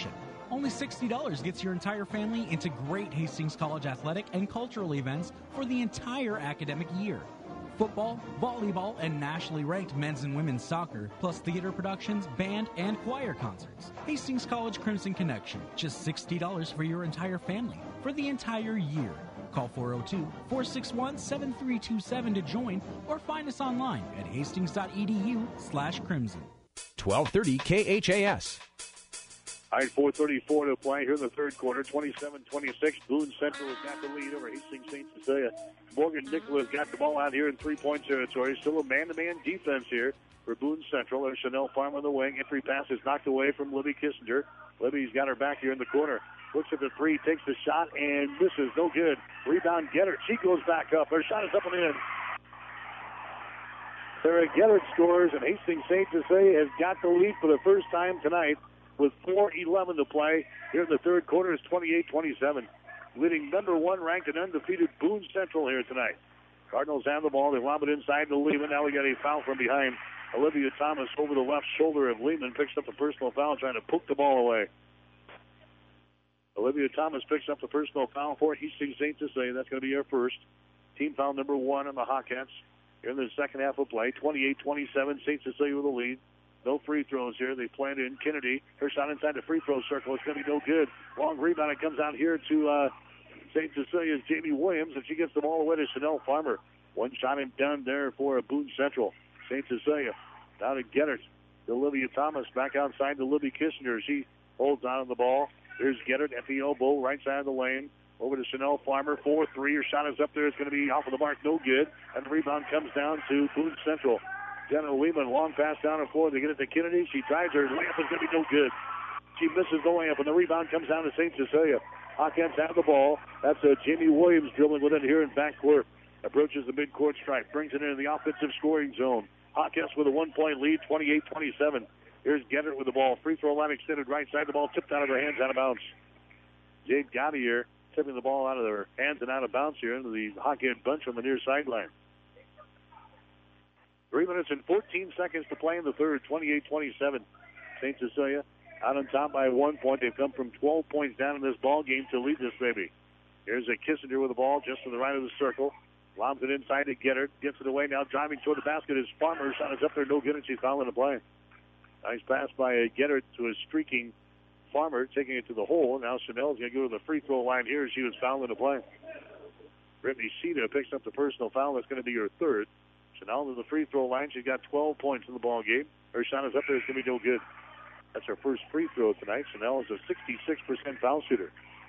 Only $60 gets your entire family into great Hastings College athletic and cultural events for the entire academic year. Football, volleyball, and nationally ranked men's and women's soccer, plus theater productions, band, and choir concerts. Hastings College Crimson Connection, just $60 for your entire family for the entire year. Call 402-461-7327 to join or find us online at hastings.edu/crimson. 1230 KHAS. All right, 4:34 to play here in the third quarter. 27-26. Boone Central has got the lead over Hastings St. Cecilia. Morgan Nicholas got the ball out here in three-point territory. Still a man-to-man defense here for Boone Central. There's Chanel Farmer on the wing. Entry pass is knocked away from Libby Kissinger. Libby's got her back here in the corner. Looks at the three, takes the shot, and misses. No good. Rebound, Gettert. She goes back up. Her shot is up and in. Sarah Gettert scores, and Hastings St. Cecilia has got the lead for the first time tonight with 4:11 to play. Here in the third quarter is 28-27. Leading number one ranked and undefeated Boone Central here tonight. Cardinals have the ball. They lob it inside to Lehman. Now we got a foul from behind. Olivia Thomas over the left shoulder of Lehman picks up a personal foul trying to poke the ball away. Olivia Thomas picks up the personal foul for Hastings St. Cecilia. That's going to be her first. Team foul number one on the Hawkettes here in the second half of play. 28-27, St. Cecilia with the lead. No free throws here. They planned in Kennedy. Her shot inside the free throw circle. It's going to be no good. Long rebound. It comes out here to St. Cecilia's Jamie Williams, and she gets the ball away to Chanel Farmer. One shot and done there for Boone Central. St. Cecilia down to Gettert. To Olivia Thomas back outside to Libby Kissinger. She holds on to the ball. Here's Gettert at the elbow, right side of the lane. Over to Chanel Farmer. 4-3. Her shot is up there. It's going to be off of the mark. No good. And the rebound comes down to Boone Central. Jenna Lehman, long pass down the floor. They get it to Kennedy. She tries her layup. Is going to be no good. She misses the layup, and the rebound comes down to St. Cecilia. Hawkins have the ball. That's Jamie Williams dribbling with it here in backcourt. Approaches the midcourt stripe. Brings it into the offensive scoring zone. Hawkins with a 1-point lead, 28-27. Here's Gettert with the ball. Free throw line extended right side. The ball tipped out of her hands, out of bounds. Jade Gaudier tipping the ball out of their hands and out of bounds here into the Hawkins bunch on the near sideline. 3 minutes and 14 seconds to play in the third, 28-27. St. Cecilia out on top by 1 point. They've come from 12 points down in this ball game to lead this baby. Here's a Kissinger with the ball just to the right of the circle. Lobs it inside to Gettert. Gets it away now. Driving toward the basket is Farmer. Shot is up there. No good, and she's fouling the play. Nice pass by Gettert to a streaking Farmer, taking it to the hole. Now Chanel's going to go to the free throw line here. She was fouling the play. Brittany Sheeta picks up the personal foul. That's going to be her third. Chanel to the free throw line. She's got 12 points in the ball game. Her shot is up there. It's going to be no good. That's her first free throw tonight. Chanel is a 66% foul shooter.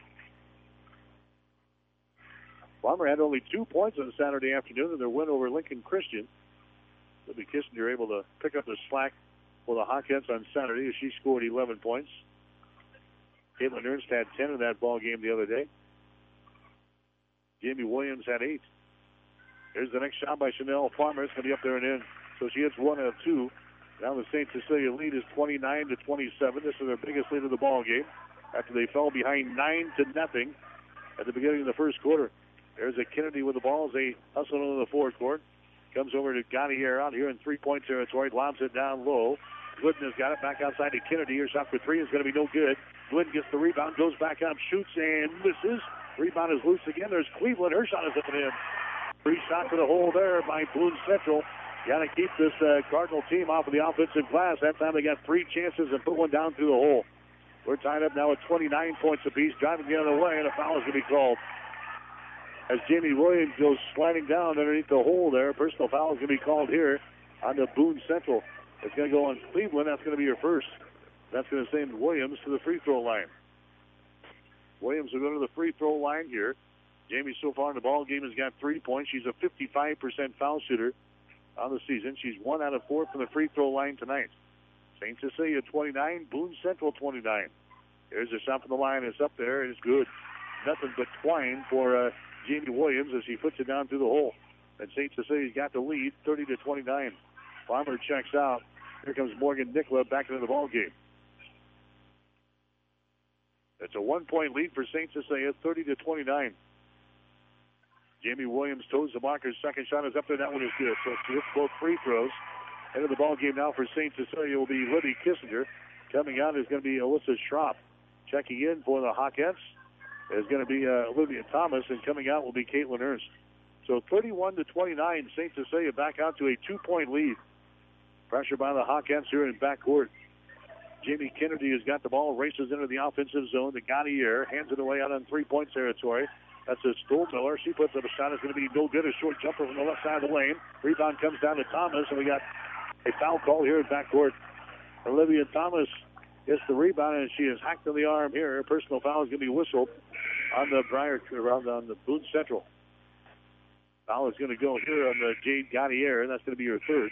Farmer had only 2 points on Saturday afternoon in their win over Lincoln Christian. Libby Kissinger able to pick up the slack for the Hawkins on Saturday as she scored 11 points. Caitlin Ernst had 10 in that ball game the other day. Jamie Williams had 8. Here's the next shot by Chanel Farmer. It's going to be up there and in. So she hits 1 out of 2. Now the St. Cecilia lead is 29-27. This is their biggest lead of the ball game after they fell behind 9-0 at the beginning of the first quarter. There's a Kennedy with the ball as they hustle into the forecourt. Comes over to Gaudier out here in three-point territory. Lobs it down low. Glidden has got it back outside to Kennedy. Her shot for three is going to be no good. Glidden gets the rebound, goes back up, shoots, and misses. Rebound is loose again. There's Cleveland. Her shot is up and in. Free shot to the hole there by Boone Central. Got to keep this Cardinal team off of the offensive glass. That time they got 3 chances and put one down through the hole. We're tied up now at 29 points apiece. Driving the other way, and a foul is going to be called. As Jamie Williams goes sliding down underneath the hole there, personal foul is going to be called here on the Boone Central. It's going to go on Cleveland. That's going to be your first. That's going to send Williams to the free throw line. Williams will go to the free throw line here. Jamie so far in the ball game has got 3 points. She's a 55% foul shooter on the season. She's 1 out of 4 from the free throw line tonight. St. Cecilia 29, Boone Central 29. Here's a shot from the line. It's up there. It's good. Nothing but twine for Jamie Williams as he puts it down through the hole. And St. Cecilia's got the lead, 30-29. Farmer checks out. Here comes Morgan Nicola back into the ball game. It's a 1-point lead for St. Cecilia, 30-29. Jamie Williams toes the marker's second shot is up there. That one is good. So she hits both free throws. Into the ball game now for St. Cecilia will be Libby Kissinger. Coming out is going to be Alyssa Schropp. Checking in for the Hawkettes is going to be Olivia Thomas, and coming out will be Caitlin Ernst. So 31-29, St. Cecilia back out to a 2-point lead. Pressure by the Hawkettes here in backcourt. Jamie Kennedy has got the ball, races into the offensive zone. The Gautier hands it away out on 3-point territory. That's a Stollmiller. She puts up a shot. It's going to be no good. A short jumper from the left side of the lane. Rebound comes down to Thomas, and we got a foul call here in backcourt. Olivia Thomas gets the rebound, and she is hacked on the arm here. A personal foul is going to be whistled on the on the Boone Central. Foul is going to go here on the Jade Gautier, and that's going to be your third.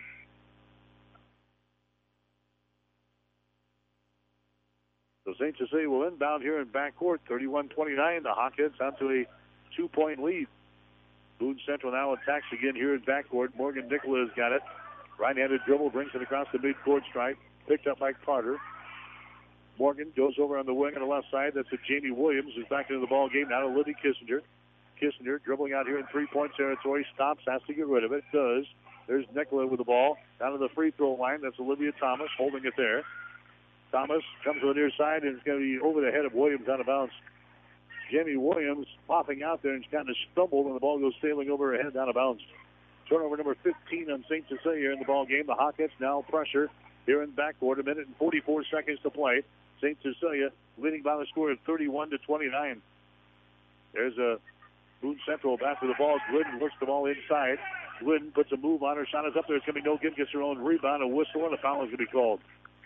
So St. Cecilia will inbound here in backcourt, 31-29. The Hawkettes on to a 2-point lead. Boone Central now attacks again here in backcourt. Morgan Nicola has got it. Right-handed dribble, brings it across the midcourt stripe. Picked up by Carter. Morgan goes over on the wing on the left side. That's a Jamie Williams who's back into the ball game. Now to Libby Kissinger. Kissinger dribbling out here in 3-point territory. Stops, has to get rid of it. Does. There's Nicola with the ball. Down to the free throw line. That's Olivia Thomas holding it there. Thomas comes to the near side, and it's going to be over the head of Williams out of bounds. Jamie Williams popping out there and kind of stumbled, and the ball goes sailing over her head out of bounds. Turnover number 15 on St. Cecilia in the ball game. The Hawkettes now pressure here in backcourt. 1 minute and 44 seconds to play. St. Cecilia leading by the score of 31-29. There's a Boone Central back with the ball. Glidden works the ball inside. Glidden puts a move on her. Shot is up there. It's going to be no good. Gets her own rebound. A whistle and a foul is going to be called.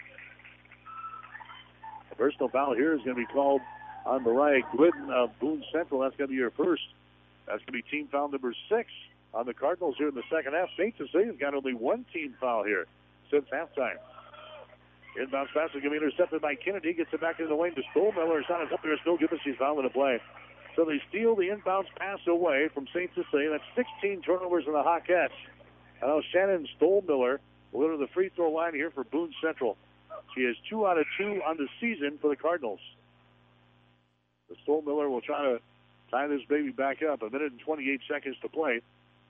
A personal foul here is going to be called on Mariah Glidden of Boone Central. That's going to be your first. That's going to be team foul number 6 on the Cardinals here in the second half. St. Cecilia's got only one team foul here since halftime. Inbounds pass is going to be intercepted by Kennedy. Gets it back into the lane to Stollmiller. Shot is up there. It's no good, but she's fouling the play. So they steal the inbounds pass away from St. Cecilia. That's 16 turnovers in the Hawkettes. And now Shannon Stollmiller will go to the free throw line here for Boone Central. She is 2 out of 2 on the season for the Cardinals. The Stollmiller will try to tie this baby back up. 1 minute and 28 seconds to play.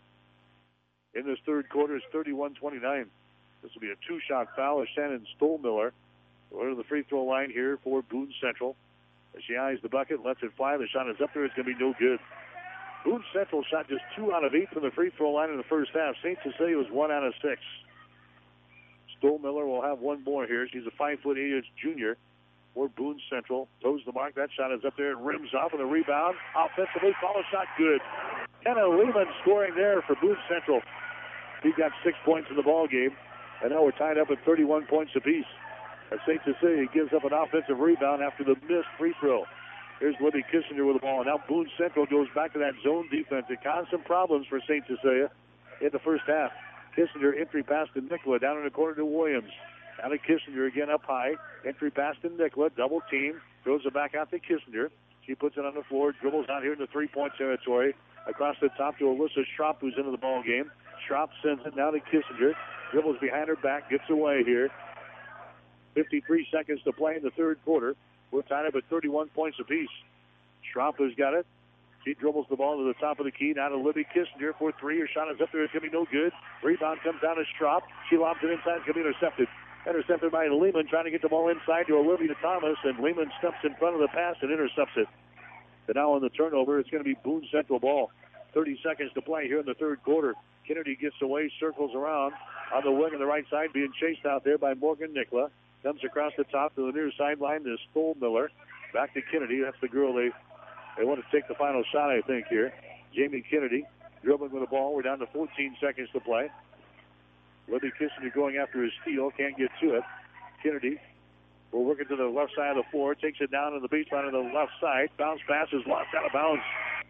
In this third quarter, it's 31-29. This will be a 2-shot foul of Shannon Stollmiller. Go to the free throw line here for Boone Central. As she eyes the bucket, lets it fly. The shot is up there. It's going to be no good. Boone Central shot just 2 out of 8 from the free throw line in the first half. St. Cecilia was 1 out of 6. Stollmiller will have one more here. She's a 5'8" junior for Boone Central. Toes the mark. That shot is up there and rims off with a rebound. Offensively, follow shot good. Kenna Lehman scoring there for Boone Central. He got 6 points in the ball game. And now we're tied up at 31 points apiece. As St. Cecilia gives up an offensive rebound after the missed free throw. Here's Libby Kissinger with the ball. Now Boone Central goes back to that zone defense. It caused some problems for St. Cecilia in the first half. Kissinger entry pass to Nicola down in the corner to Williams. Now to Kissinger again up high. Entry pass to Nicola. Double team. Throws it back out to Kissinger. She puts it on the floor. Dribbles out here in the 3-point territory. Across the top to Alyssa Schropp, who's into the ball game. Schropp sends it now to Kissinger. Dribbles behind her back. Gets away here. 53 seconds to play in the third quarter. We're tied up at 31 points apiece. Schropp has got it. She dribbles the ball to the top of the key. Now to Libby Kissinger for 3. Her shot is up there. It's going to be no good. Rebound comes down to Schropp. She lobs it inside. It's going to be intercepted. Intercepted by Lehman, trying to get the ball inside to Olivia Thomas, and Lehman steps in front of the pass and intercepts it. And now on the turnover, it's going to be Boone Central ball. 30 seconds to play here in the third quarter. Kennedy gets away, circles around on the wing on the right side, being chased out there by Morgan Nicola. Comes across the top to the near sideline to Stollmiller. Back to Kennedy. That's the girl they want to take the final shot, I think, here. Jamie Kennedy dribbling with the ball. We're down to 14 seconds to play. Libby Kissinger going after his steal. Can't get to it. Kennedy will work it to the left side of the floor. Takes it down to the baseline on the left side. Bounce pass is lost out of bounds.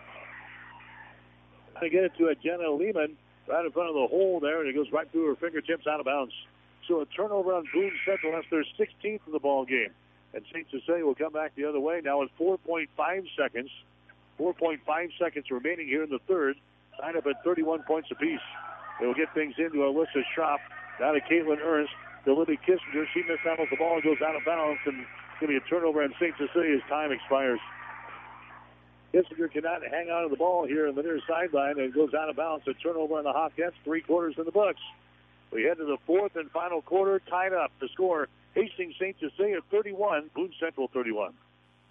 Trying to get it to Jenna Lehman right in front of the hole there, and it goes right through her fingertips out of bounds. So a turnover on Boone Central. That's their 16th in the ball game. And St. Cecilia will come back the other way now with 4.5 seconds. 4.5 seconds remaining here in the third. Tied up at 31 points apiece. They will get things into Alyssa Schropp. Down to Caitlin Ernst. To Libby Kissinger. She mishandles the ball and goes out of bounds. And it's going to be a turnover on St. Cecilia's time expires. Kissinger cannot hang on to the ball here on the near sideline and goes out of bounds. A turnover on the Hawkettes. 3 quarters in the books. We head to the fourth and final quarter, tied up. The score, Hastings St. Cecilia 31, Boone Central 31.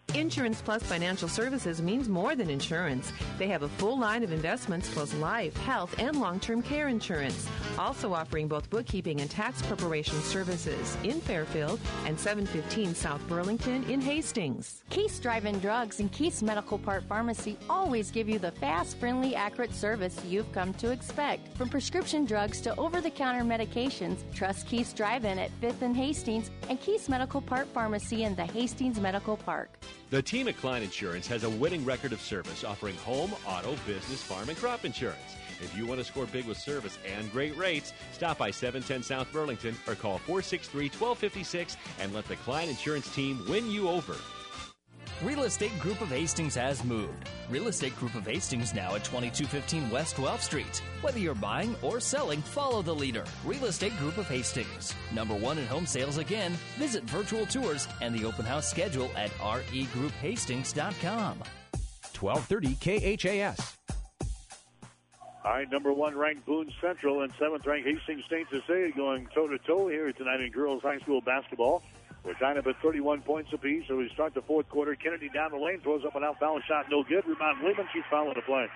Insurance Plus Financial Services means more than insurance. They have a full line of investments plus life, health, and long-term care insurance. Also offering both bookkeeping and tax preparation services in Fairfield and 715 South Burlington in Hastings. Keith's Drive-In Drugs and Keith's Medical Park Pharmacy always give you the fast, friendly, accurate service you've come to expect. From prescription drugs to over-the-counter medications, trust Keith's Drive-In at 5th and Hastings and Keith's Medical Park Pharmacy in the Hastings Medical Park. The team at Klein Insurance has a winning record of service offering home, auto, business, farm, and crop insurance. If you want to score big with service and great rates, stop by 710 South Burlington or call 463-1256 and let the Klein Insurance team win you over. Real Estate Group of Hastings has moved. Real Estate Group of Hastings now at 2215 West 12th Street. Whether you're buying or selling, follow the leader. Real Estate Group of Hastings. #1 in home sales again. Visit virtual tours and the open house schedule at regrouphastings.com. 1230 KHAS. All right, #1 ranked Boone Central and 7th ranked Hastings St. Cecilia going toe-to-toe here tonight in girls high school basketball. We're tied up at 31 points apiece, so we start the fourth quarter. Kennedy down the lane, throws up an outbound shot, no good. Rebound Lehman, she's fouling the play.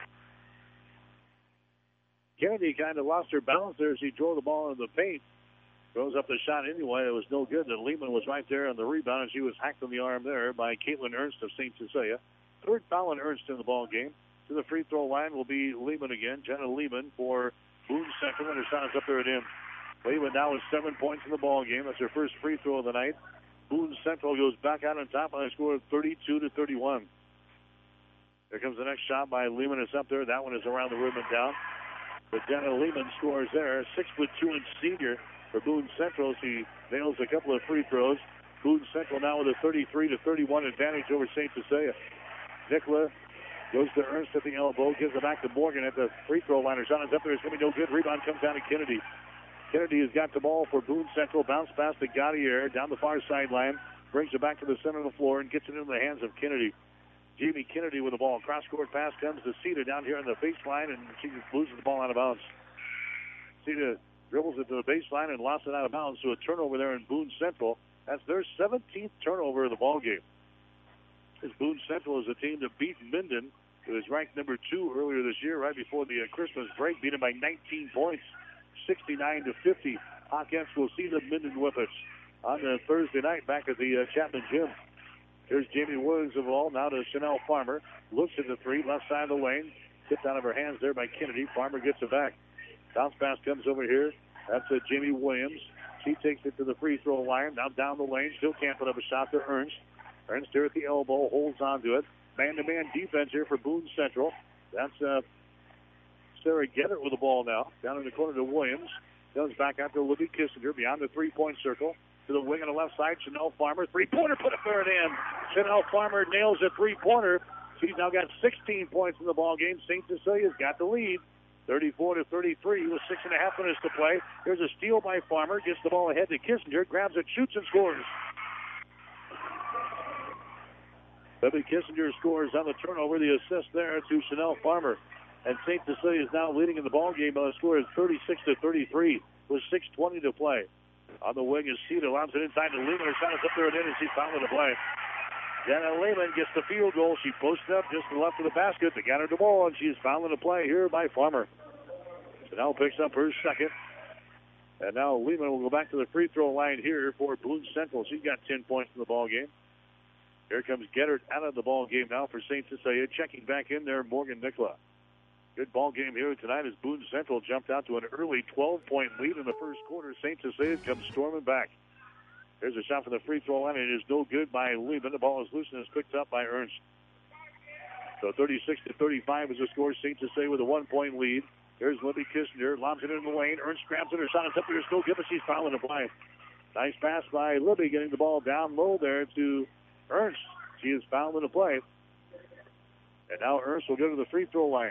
Kennedy kind of lost her balance there as she drove the ball into the paint. Throws up the shot anyway. It was no good. And Lehman was right there on the rebound, and she was hacked on the arm there by Caitlin Ernst of St. Cecilia. Third foul on Ernst in the ball game. To the free throw line will be Lehman again. Jenna Lehman for Boone Central, and her shot is up there at him. Lehman now with 7 points in the ball game. That's her first free throw of the night. Boone Central goes back out on top on a score of 32-31. Here comes the next shot by Lehman. It's up there. That one is around the rim and down. But Jenna Lehman scores there. 6'2" senior for Boone Central. She nails a couple of free throws. Boone Central now with a 33-31 advantage over St. Cecilia. Nicola goes to Ernst at the elbow. Gives it back to Morgan at the free throw line. Her shot is up there. It's going to be no good. Rebound comes down to Kennedy. Kennedy has got the ball for Boone Central. Bounce pass to Gaudier down the far sideline. Brings it back to the center of the floor and gets it into the hands of Kennedy. Jamie Kennedy with the ball. Cross-court pass comes to Cedar down here on the baseline, and she just loses the ball out of bounds. Cedar dribbles it to the baseline and lost it out of bounds, so a turnover there in Boone Central. That's their 17th turnover of the ball game. This Boone Central is a team that beat Minden, who was ranked #2 earlier this year, right before the Christmas break. Beat them by 19 points, 69-50. Hawkins will see the Minden Whippets on the Thursday night back at the Chapman Gym. Here's Jamie Williams of the ball. Now to Chanel Farmer. Looks at the three, left side of the lane. Tipped out of her hands there by Kennedy. Farmer gets it back. Bounce pass comes over here. That's Jamie Williams. She takes it to the free throw line. Now down the lane. Still can't put up a shot to Ernst. Ernst here at the elbow. Holds on to it. Man-to-man defense here for Boone Central. That's Sarah Gettert with the ball now. Down in the corner to Williams. Comes back out to Libby Kissinger beyond the three-point circle. To the wing on the left side, Chanel Farmer. Three-pointer, put a third in. Chanel Farmer nails a three-pointer. She's now got 16 points in the ball game. St. Cecilia's got the lead, 34-33 with 6.5 minutes to play. Here's a steal by Farmer. Gets the ball ahead to Kissinger. Grabs it, shoots, and scores. Libby Kissinger scores on the turnover. The assist there to Chanel Farmer. And St. Cecilia is now leading in the ball game by a score of 36-33 with 6:20 to play. On the wing is Cedar. Lobs it inside to Lehman. Her shot is up there and in, and she's fouling the play. Jenna Lehman gets the field goal. She posted up just to the left of the basket. They got her the ball, and she's fouling the play here by Farmer. Chanel picks up her second. And now Lehman will go back to the free throw line here for Boone Central. She's got 10 points in the ball game. Here comes Gettert out of the ball game now for St. Cecilia. Checking back in there, Morgan Nicola. Good ball game here tonight as Boone Central jumped out to an early 12-point lead in the first quarter. St. Cecilia comes storming back. There's a shot from the free throw line. It is no good by Lehman. The ball is loose and is picked up by Ernst. So 36-35 is the score. St. Cecilia with a 1-point lead. There's Libby Kissinger. Lobs it in the lane. Ernst grabs it. Her shot is up there. It's no good, but she's fouling the play. Nice pass by Libby, getting the ball down low there to Ernst. She is fouling the play. And now Ernst will go to the free throw line.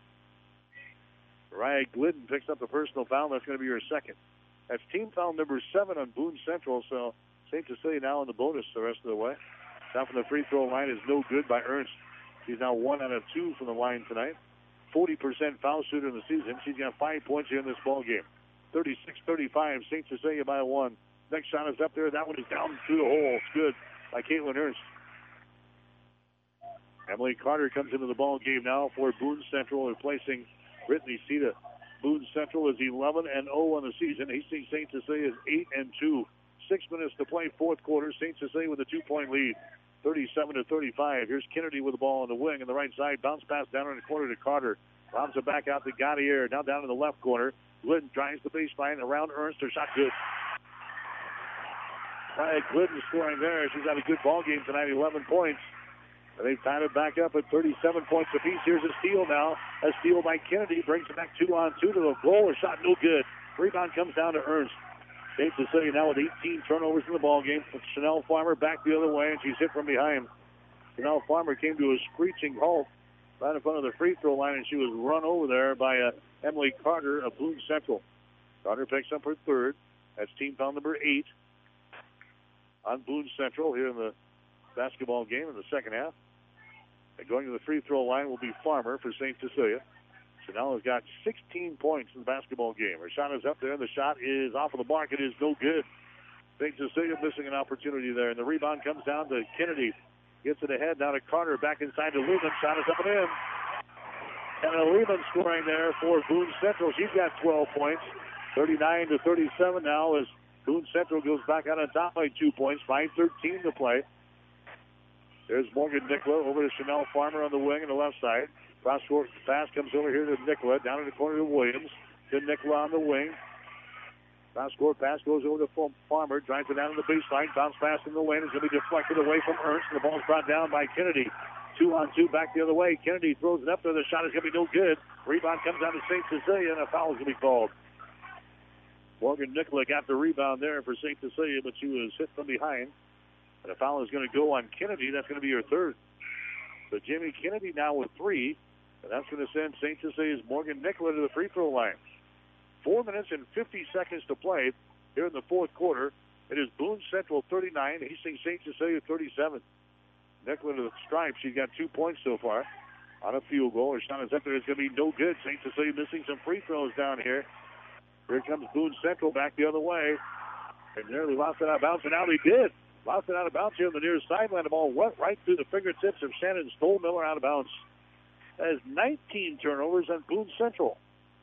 Mariah Glidden picks up the personal foul. That's going to be her second. That's team foul number 7 on Boone Central. So St. Cecilia now in the bonus the rest of the way. Shot from the free throw line is no good by Ernst. She's now 1 out of 2 from the line tonight. 40% foul shooter in the season. She's got 5 points here in this ball game. 36-35. St. Cecilia by 1. Next shot is up there. That one is down through the hole. It's good by Caitlin Ernst. Emily Carter comes into the ball game now for Boone Central, replacing Brittany Sita. Boone Central is 11-0 on the season. Hastings St. Cecilia is 8-2. 6 minutes to play, fourth quarter. St. Cecilia with a 2-point lead, 37-35. Here's Kennedy with the ball on the wing on the right side. Bounce pass down in the corner to Carter. Bounce it back out to Gaudier. Now down in the left corner. Glidden drives the baseline around Ernst. Her shot good. Glidden scoring there. She's had a good ball game tonight, 11 points. And they've tied it back up at 37 points apiece. Here's a steal now. A steal by Kennedy. Brings it back 2-on-2 to the goal. Her shot no good. Rebound comes down to Ernst. St. Cecilia now with 18 turnovers in the ball game. Chanel Farmer back the other way, and she's hit from behind. Chanel Farmer came to a screeching halt right in front of the free throw line, and she was run over there by Emily Carter of Boone Central. Carter picks up her third. That's team foul number 8 on Boone Central here in the basketball game in the second half. And going to the free throw line will be Farmer for St. Cecilia. Chanel has got 16 points in the basketball game. Her shot is up there, and the shot is off of the mark. It is no good. St. Cecilia missing an opportunity there, and the rebound comes down to Kennedy. Gets it ahead, now to Carter, back inside to Lehman. Shot is up and in. And Lehman scoring there for Boone Central. She's got 12 points. 39-37 now as Boone Central goes back out on top by 2 points. 5:13 to play. There's Morgan Nicola over to Chanel Farmer on the wing on the left side. Cross-court pass comes over here to Nicola. Down in the corner to Williams. To Nicola on the wing. Cross-court pass goes over to Farmer. Drives it down to the baseline. Bounce pass in the lane. It's going to be deflected away from Ernst. The ball's brought down by Kennedy. 2-on-2 back the other way. Kennedy throws it up there. The shot is going to be no good. Rebound comes down to St. Cecilia, and a foul is going to be called. Morgan Nicola got the rebound there for St. Cecilia, but she was hit from behind. And a foul is going to go on Kennedy. That's going to be her third. So Jamie Kennedy now with 3. And that's going to send St. Cecilia's Morgan Nicola to the free throw line. 4 minutes and 50 seconds to play here in the fourth quarter. It is Boone Central 39, Hastings St. Cecilia 37. Nicola to the stripe. She's got 2 points so far on a field goal. Her shot is up there. It's going to be no good. St. Cecilia missing some free throws down here. Here comes Boone Central back the other way. And nearly lost it out of bounds, and now they did. Lost it out of bounds here on the near sideline. The ball went right through the fingertips of Shannon Stollmiller out of bounds. That is 19 turnovers on Boone Central.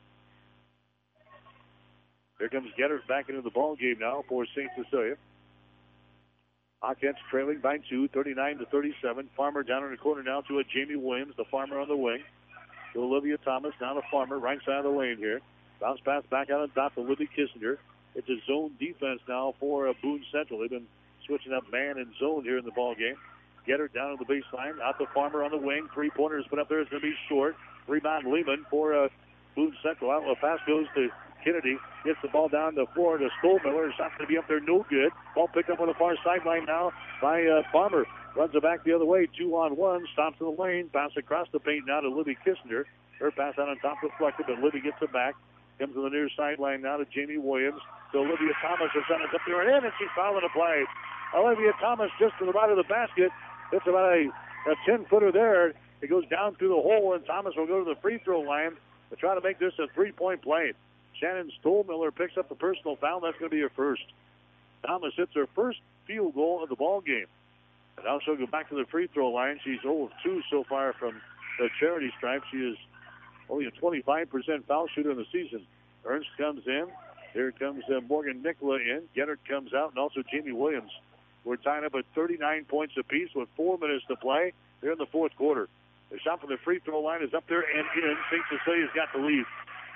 Here comes Gettert back into the ball game now for St. Cecilia. Hawkins trailing by 2, 39-37. Farmer down in the corner now to a Jamie Williams, the Farmer on the wing. To Olivia Thomas, down to Farmer, right side of the lane here. Bounce pass back out on top to Libby Kissinger. It's a zone defense now for Boone Central. They've been switching up man and zone here in the ball game. Gettert down on the baseline, out to Farmer on the wing. 3-pointers put up there is going to be short. Rebound Lehman for Boone Central. Outlaw pass goes to Kennedy. Gets the ball down the floor to Stollmiller. Shot's going to be up there, no good. Ball picked up on the far sideline now by Farmer. Runs it back the other way, 2-on-1. Stops in the lane. Pass across the paint now to Libby Kissinger. Her pass out on top deflected, but Libby gets it back. Comes to the near sideline now to Jamie Williams. To Olivia Thomas. Her shot is up there and in, and she's fouling the play. Olivia Thomas just to the right of the basket. It's about a 10-footer there. It goes down through the hole, and Thomas will go to the free throw line to try to make this a 3-point play. Shannon Stollmiller picks up the personal foul. That's going to be her first. Thomas hits her first field goal of the ball game. And now she'll go back to the free throw line. She's 0 of 2 so far from the charity stripe. She is only a 25% foul shooter in the season. Ernst comes in. Here comes Morgan Nicola in. Gettert comes out, and also Jamie Williams. We're tied up at 39 points apiece with 4 minutes to play here in the fourth quarter. The shot from the free throw line is up there and in. St. Cecilia's got the lead.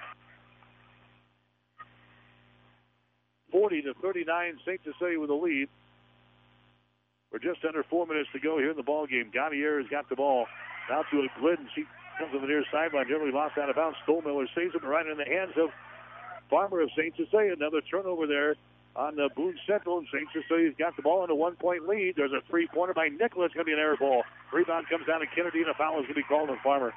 40-39, St. Cecilia with the lead. We're just under 4 minutes to go here in the ball game. Gaudier has got the ball. Now to a Glidden. She comes on the near sideline. Nearly lost out of bounds. Stollmiller saves it right in the hands of Farmer of St. Cecilia. Another turnover there on Boone Central. St. Cecilia's got the ball in a 1-point lead. There's a 3-pointer by Nicola. It's going to be an air ball. Rebound comes down to Kennedy, and a foul is going to be called on Farmer.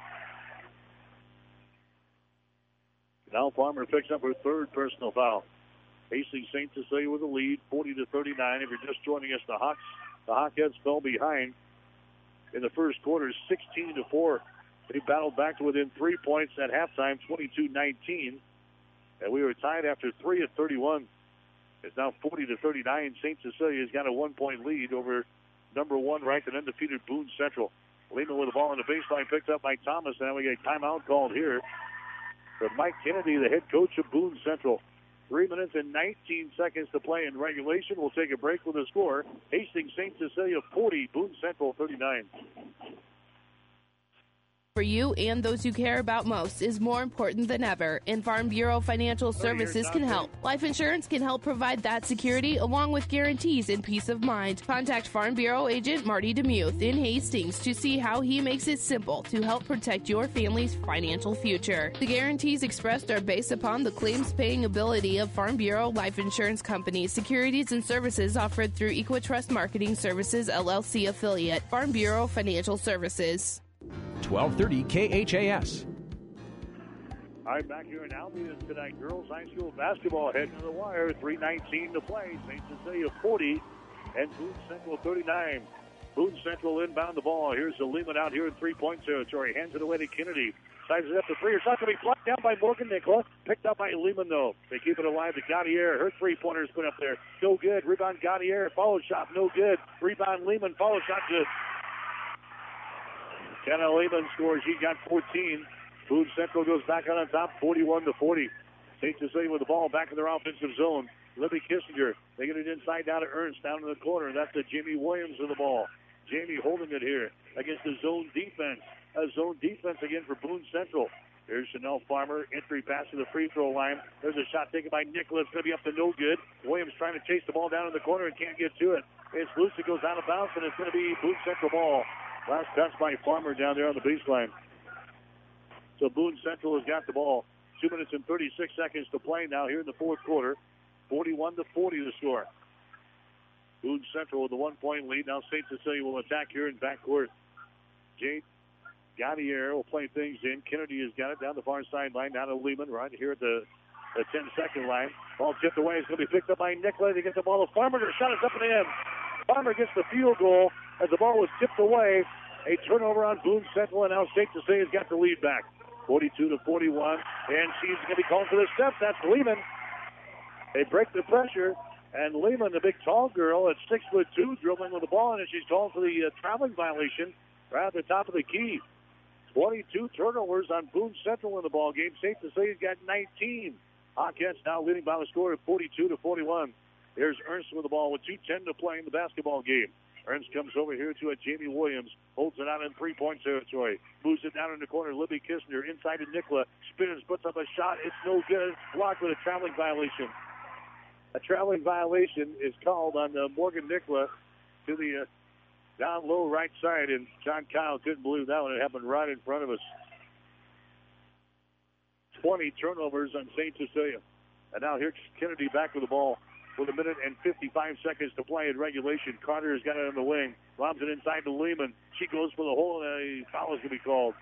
Now Farmer picks up her third personal foul. Hastings St. Cecilia with the lead, 40-39. If you're just joining us, the Hawkheads fell behind in the first quarter, 16-4. They battled back to within 3 points at halftime, 22-19. And we were tied after 3 at 31. It's now 40-39. St. Cecilia's got a 1-point lead over number 1 ranked and undefeated Boone Central. Lehman with the ball on the baseline, picked up by Thomas. Now we get a timeout called here for Mike Kennedy, the head coach of Boone Central. 3 minutes and 19 seconds to play in regulation. We'll take a break with the score. Hastings St. Cecilia 40, Boone Central 39. For you and those you care about most is more important than ever, and Farm Bureau Financial Services can help. Life insurance can help provide that security along with guarantees and peace of mind. Contact Farm Bureau agent Marty DeMuth in Hastings to see how he makes it simple to help protect your family's financial future. The guarantees expressed are based upon the claims-paying ability of Farm Bureau Life Insurance Company. Securities and services offered through Equitrust Marketing Services, LLC affiliate. Farm Bureau Financial Services. 1230 KHAS. All right, back here in Albion tonight, girls high school basketball heading to the wire. 3:19 to play. St. Cecilia 40 and Boone Central 39. Boone Central inbound the ball. Here's the Lehman out here in three-point territory. Hands it away to Kennedy. Sizes it up to three. It's not going to be blocked down by Morgan Nicola. Picked up by Lehman, though. They keep it alive to Gaudier. Her three-pointer's put up there. No good. Rebound Gaudier. Follow shot. No good. Rebound Lehman. Follow shot good. Kenna Lehman scores. He got 14. Boone Central goes back on top, 41-40. St. Cecilia with the ball back in their offensive zone. Libby Kissinger. They get it inside down to Ernst down in the corner. That's the Jamie Williams with the ball. Jamie holding it here against the zone defense. A zone defense again for Boone Central. Here's Chanel Farmer. Entry pass to the free throw line. There's a shot taken by Nicholas. It's going to be up to no good. Williams trying to chase the ball down in the corner and can't get to it. It's loose. It goes out of bounds, and it's going to be Boone Central ball. Last pass by Farmer down there on the baseline. So Boone Central has got the ball. 2 minutes and 36 seconds to play now here in the fourth quarter. 41-40 the score. Boone Central with a 1-point lead. Now St. Cecilia will attack here in backcourt. Jade Gaudier will play things in. Kennedy has got it down the far sideline. Down to Lehman right here at the 10-second line. Ball tipped away. It's going to be picked up by Nicola. They get the ball to Farmer. Their shot is up and in. Farmer gets the field goal as the ball was tipped away. A turnover on Boone Central, and now St. Cecilia's got the lead back. 42-41, and she's going to be called for the steps. That's Lehman. They break the pressure, and Lehman, the big tall girl at 6'2", dribbling with the ball, and she's called for the traveling violation right at the top of the key. 22 turnovers on Boone Central in the ball game. St. Cecilia's got 19. Hawkettes now leading by the score of 42-41. Here's Ernst with the ball with 2:10 to play in the basketball game. Ernst comes over here to a Jamie Williams. Holds it out in three-point territory. Moves it down in the corner. Libby Kissinger inside to Nicola. Spins, puts up a shot. It's no good. It's blocked with a traveling violation. A traveling violation is called on Morgan Nicola to the down low right side. And John Kyle couldn't believe that one. It happened right in front of us. 20 turnovers on St. Cecilia. And now here's Kennedy back with the ball. With 1 minute and 55 seconds to play in regulation. Carter has got it on the wing. Lobs it inside to Lehman. She goes for the hole, and a foul is going to be called.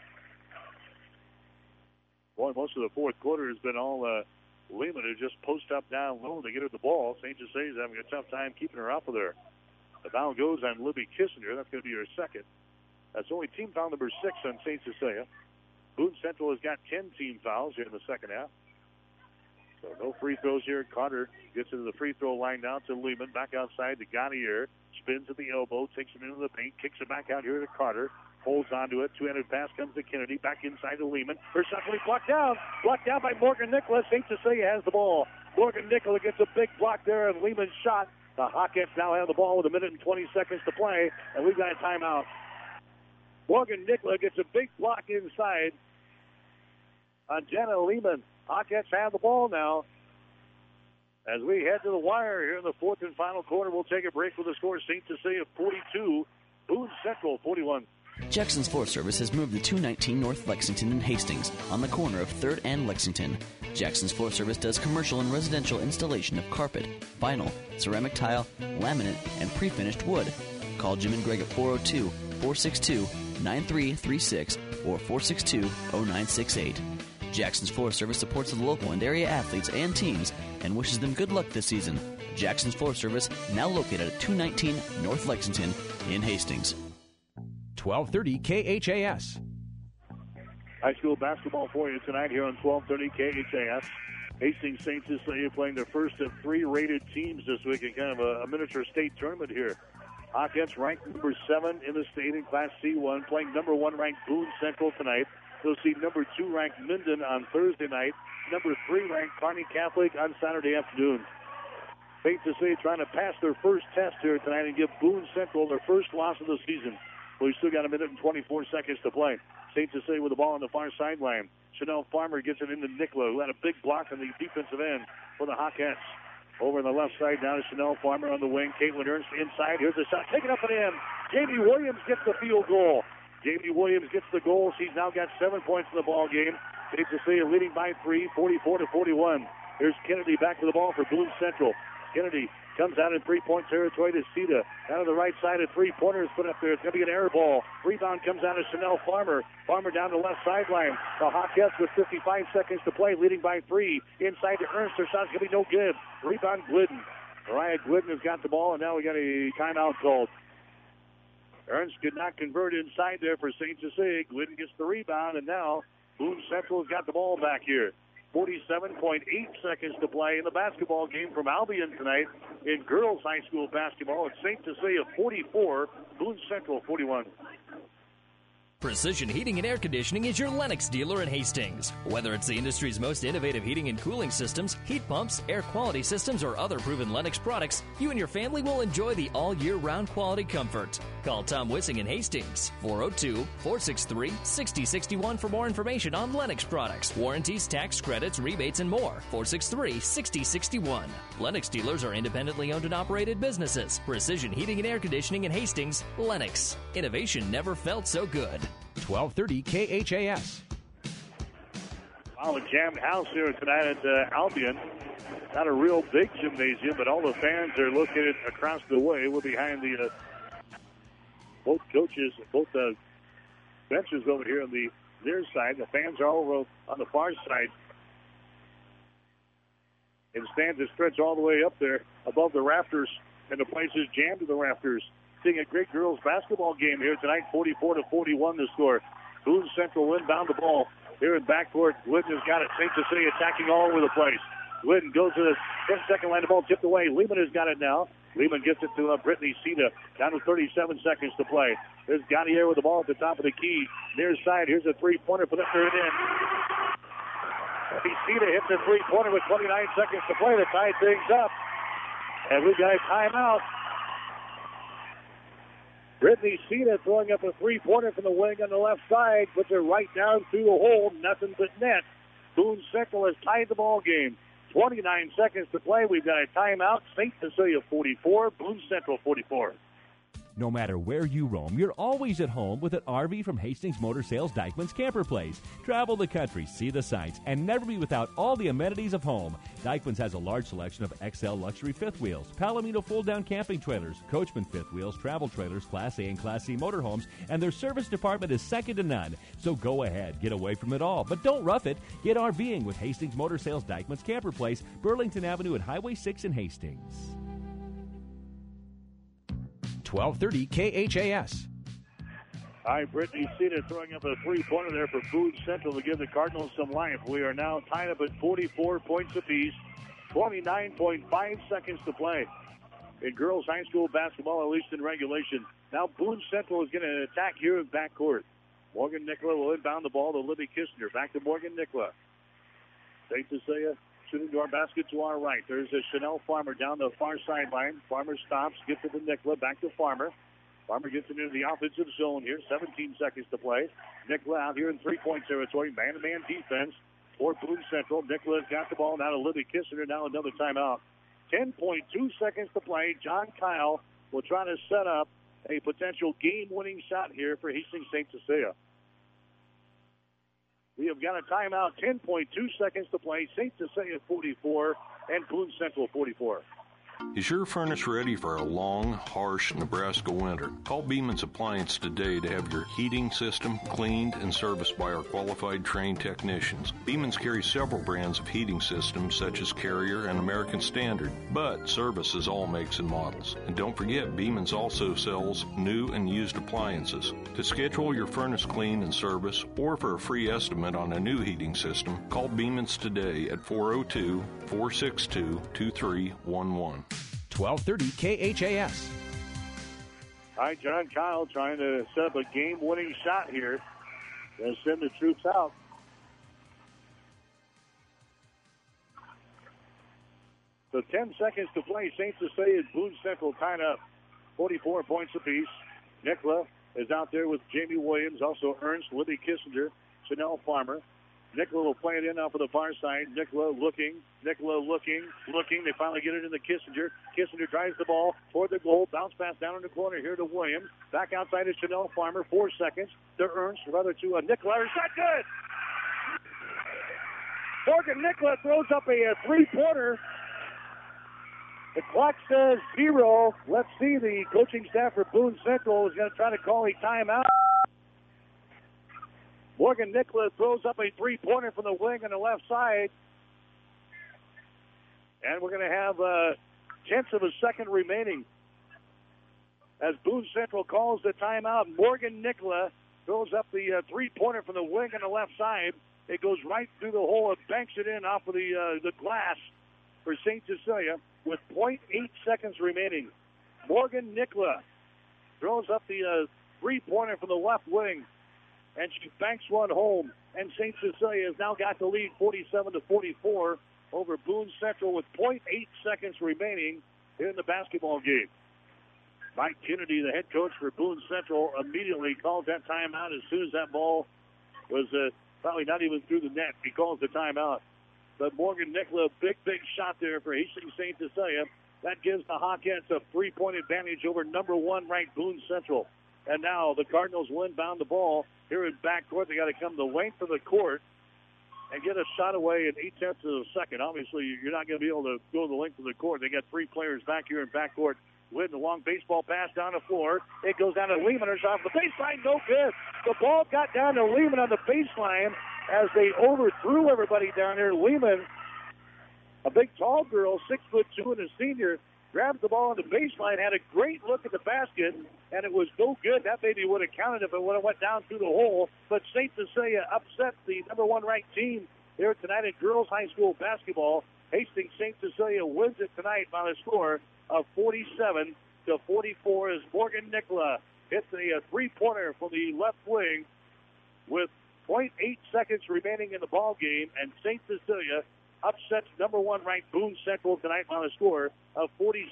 Boy, most of the fourth quarter has been all Lehman who just post up down low to get her the ball. St. Cecilia's having a tough time keeping her off of there. The foul goes on Libby Kissinger. That's going to be her second. That's only team foul number 6 on St. Cecilia. Boone Central has got 10 team fouls here in the second half. So no free throws here. Carter gets into the free throw line now to Lehman. Back outside to Gaudier. Spins at the elbow. Takes it into the paint. Kicks it back out here to Carter. Holds onto it. Two-handed pass comes to Kennedy. Back inside to Lehman. Her shot will be blocked down. Blocked down by Morgan Nicola. St. Cecilia has the ball. Morgan Nicola gets a big block there of Lehman's shot. The Hawkettes now have the ball with 1 minute and 20 seconds to play. And we've got a timeout. Morgan Nicola gets a big block inside on Jenna Lehman. Hawkettes have the ball now. As we head to the wire here in the fourth and final quarter, we'll take a break with the score. St. Cecilia 42, Boone Central 41. Jackson's Forest Service has moved the 219 North Lexington and Hastings on the corner of 3rd and Lexington. Jackson's Forest Service does commercial and residential installation of carpet, vinyl, ceramic tile, laminate, and pre-finished wood. Call Jim and Greg at 402-462-9336 or 462-0968. Jackson's Forest Service supports the local and area athletes and teams and wishes them good luck this season. Jackson's Forest Service, now located at 219 North Lexington in Hastings. 1230 KHAS. High school basketball for you tonight here on 1230 KHAS. Hastings St. Cecilia playing their first of 3 rated teams this week in kind of a miniature state tournament here. Hawkins ranked number 7 in the state in Class C1, playing number 1 ranked Boone Central tonight. They'll see number 2 ranked Minden on Thursday night, number 3 ranked Kearney Catholic on Saturday afternoon. St. Cecilia trying to pass their first test here tonight and give Boone Central their first loss of the season. We've still got a minute and 24 seconds to play. St. Cecilia with the ball on the far sideline. Chanel Farmer gets it into Nicola, who had a big block on the defensive end for the Hawkettes. Over on the left side, now to Chanel Farmer on the wing. Caitlin Ernst inside. Here's a shot. Taken up and in. Jamie Williams gets the field goal. Jamie Williams gets the goal. She's now got 7 points in the ball game. St. Cecilia leading by 3, 44-41. Here's Kennedy back to the ball for Boone Central. Kennedy comes out in three-point territory to Sita. Down to the right side, a three-pointer is put up there. It's going to be an air ball. Rebound comes out to Chanel Farmer. Farmer down the left sideline. The Hawkettes with 55 seconds to play, leading by 3. Inside to Ernst. Her shot's going to be no good. Rebound Glidden. Mariah Glidden has got the ball, and now we got a timeout called. Ernst could not convert inside there for St. Cecilia. Glidden gets the rebound, and now Boone Central has got the ball back here. 47.8 seconds to play in the basketball game from Albion tonight in girls high school basketball. It's St. Cecilia 44, Boone Central 41. Precision Heating and Air Conditioning is your Lennox dealer in Hastings. Whether it's the industry's most innovative heating and cooling systems, heat pumps, air quality systems, or other proven Lennox products, you and your family will enjoy the all-year-round quality comfort. Call Tom Wissing in Hastings, 402-463-6061 for more information on Lennox products, warranties, tax credits, rebates, and more. 463-6061. Lennox dealers are independently owned and operated businesses. Precision Heating and Air Conditioning in Hastings, Lennox. Innovation never felt so good. 1230 KHAS. Wow, a jammed house here tonight at Albion. Not a real big gymnasium, but all the fans are located across the way. We're behind the both coaches, both benches over here on the near side. The fans are all over on the far side. And stands that stretch all the way up there above the rafters, and the place is jammed to the rafters. Seeing a great girls basketball game here tonight, 44-41 the score. Boone Central inbound the ball here in backcourt. Glidden has got it. St. Cecilia attacking all over the place. Glidden goes to the 10-second line. The ball tipped away. Lehman has got it now. Lehman gets it to Brittany Sita. Down to 37 seconds to play. There's Gautier with the ball at the top of the key. Near side. Here's a three-pointer. Put up there and in. Sita hits the three-pointer with 29 seconds to play to tie things up. And we've got a timeout. Brittany Sita throwing up a three-pointer from the wing on the left side. Puts it right down through the hole. Nothing but net. Boone Central has tied the ball game. 29 seconds to play. We've got a timeout. St. Cecilia 44, Boone Central 44. No matter where you roam, you're always at home with an RV from Hastings Motor Sales Dyckman's Camper Place. Travel the country, see the sights, and never be without all the amenities of home. Dyckman's has a large selection of XL luxury fifth wheels, Palomino fold-down camping trailers, Coachman fifth wheels, travel trailers, Class A and Class C motorhomes, and their service department is second to none. So go ahead, get away from it all, but don't rough it. Get RVing with Hastings Motor Sales Dyckman's Camper Place, Burlington Avenue and Highway 6 in Hastings. 1230 KHAS. All right, Brittany Sita throwing up a three-pointer there for Boone Central to give the Cardinals some life. We are now tied up at 44 points apiece, 29.5 seconds to play in girls high school basketball, at least in regulation. Now Boone Central is going to attack here in backcourt. Morgan Nicola will inbound the ball to Libby Kistner. Back to Morgan Nicola. St. Cecilia shooting to our basket to our right. There's a Chanel Farmer down the far sideline. Farmer stops, gets it to Nicola, back to Farmer. Farmer gets it into the offensive zone here. 17 seconds to play. Nicola out here in three-point territory. Man-to-man defense for Boone Central. Nicola's got the ball now to Libby Kistner. Now another timeout. 10.2 seconds to play. John Kyle will try to set up a potential game-winning shot here for Hastings St. Cecilia. We have got a timeout, 10.2 seconds to play. St. Cecilia 44 and Boone Central 44. Is your furnace ready for a long, harsh Nebraska winter? Call Beeman's Appliance today to have your heating system cleaned and serviced by our qualified trained technicians. Beeman's carries several brands of heating systems such as Carrier and American Standard, but services all makes and models. And don't forget, Beeman's also sells new and used appliances. To schedule your furnace clean and service or for a free estimate on a new heating system, call Beeman's today at 402-462-2311. 1230 KHAS. All right, John Kyle trying to set up a game-winning shot here and send the troops out. So 10 seconds to play. St. Cecilia and Boone Central tied up 44 points apiece. Nicola is out there with Jamie Williams, also Ernst, Libby Kissinger, Chanel Farmer. Nicola will play it in off of the far side. Nicola looking. They finally get it into Kissinger. Kissinger drives the ball toward the goal. Bounce pass down in the corner here to Williams. Back outside to Chanel Farmer. 4 seconds to Ernst. Rather to Nicola. It's not good. Morgan Nicola throws up a three-pointer. The clock says 0. Let's see. The coaching staff for Boone Central is going to try to call a timeout. Morgan Nicola throws up a three-pointer from the wing on the left side. And we're going to have tenths of a second remaining. As Boone Central calls the timeout, Morgan Nicola throws up the three-pointer from the wing on the left side. It goes right through the hole and banks it in off of the glass for St. Cecilia with 0.8 seconds remaining. Morgan Nicola throws up the three-pointer from the left wing, and she banks one home. And St. Cecilia has now got the lead 47-44 over Boone Central with 0.8 seconds remaining in the basketball game. Mike Kennedy, the head coach for Boone Central, immediately calls that timeout as soon as that ball was probably not even through the net. He calls the timeout. But Morgan Nicola, big shot there for Hastings St. Cecilia. That gives the Hawkettes a 3-point advantage over number 1 ranked Boone Central. And now the Cardinals will inbound the ball here in backcourt. They got to come the length of the court and get a shot away in 0.8 of a second. Obviously, you're not going to be able to go the length of the court. They got 3 players back here in backcourt. With the long baseball pass down the floor. It goes down to Lehman off the baseline. No good. The ball got down to Lehman on the baseline as they overthrew everybody down there. Lehman, a big tall girl, 6'2" and a senior, grabs the ball on the baseline, had a great look at the basket, and it was no good. That maybe would have counted if it would have went down through the hole. But St. Cecilia upset the number 1 ranked team here tonight in girls high school basketball. Hastings St. Cecilia wins it tonight by the score of 47-44 as Morgan Nicola hits a three-pointer from the left wing with 0.8 seconds remaining in the ball game, and St. Cecilia upsets number 1 ranked Boone Central tonight by the score of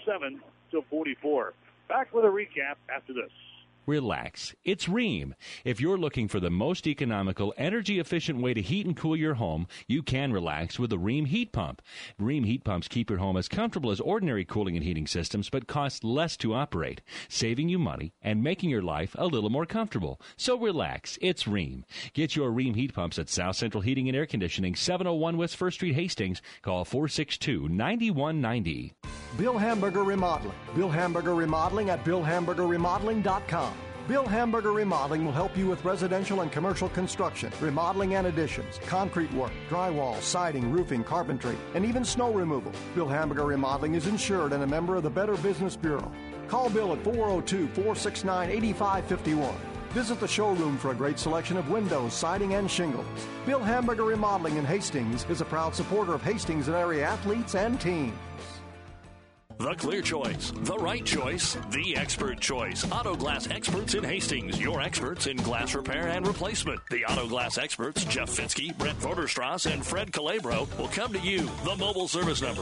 47-44. Back with a recap after this. Relax. It's Rheem. If you're looking for the most economical, energy-efficient way to heat and cool your home, you can relax with the Rheem heat pump. Rheem heat pumps keep your home as comfortable as ordinary cooling and heating systems, but cost less to operate, saving you money and making your life a little more comfortable. So relax. It's Rheem. Get your Rheem heat pumps at South Central Heating and Air Conditioning, 701 West 1st Street, Hastings. Call 462-9190. Bill Hamburger Remodeling. Bill Hamburger Remodeling at BillHamburgerRemodeling.com. Bill Hamburger Remodeling will help you with residential and commercial construction, remodeling and additions, concrete work, drywall, siding, roofing, carpentry, and even snow removal. Bill Hamburger Remodeling is insured and a member of the Better Business Bureau. Call Bill at 402-469-8551. Visit the showroom for a great selection of windows, siding, and shingles. Bill Hamburger Remodeling in Hastings is a proud supporter of Hastings and area athletes and teams. The clear choice, the right choice, the expert choice. Auto Glass Experts in Hastings, your experts in glass repair and replacement. The Auto Glass Experts, Jeff Fitzke, Brent Voderstrass, and Fred Calabro, will come to you. The mobile service number,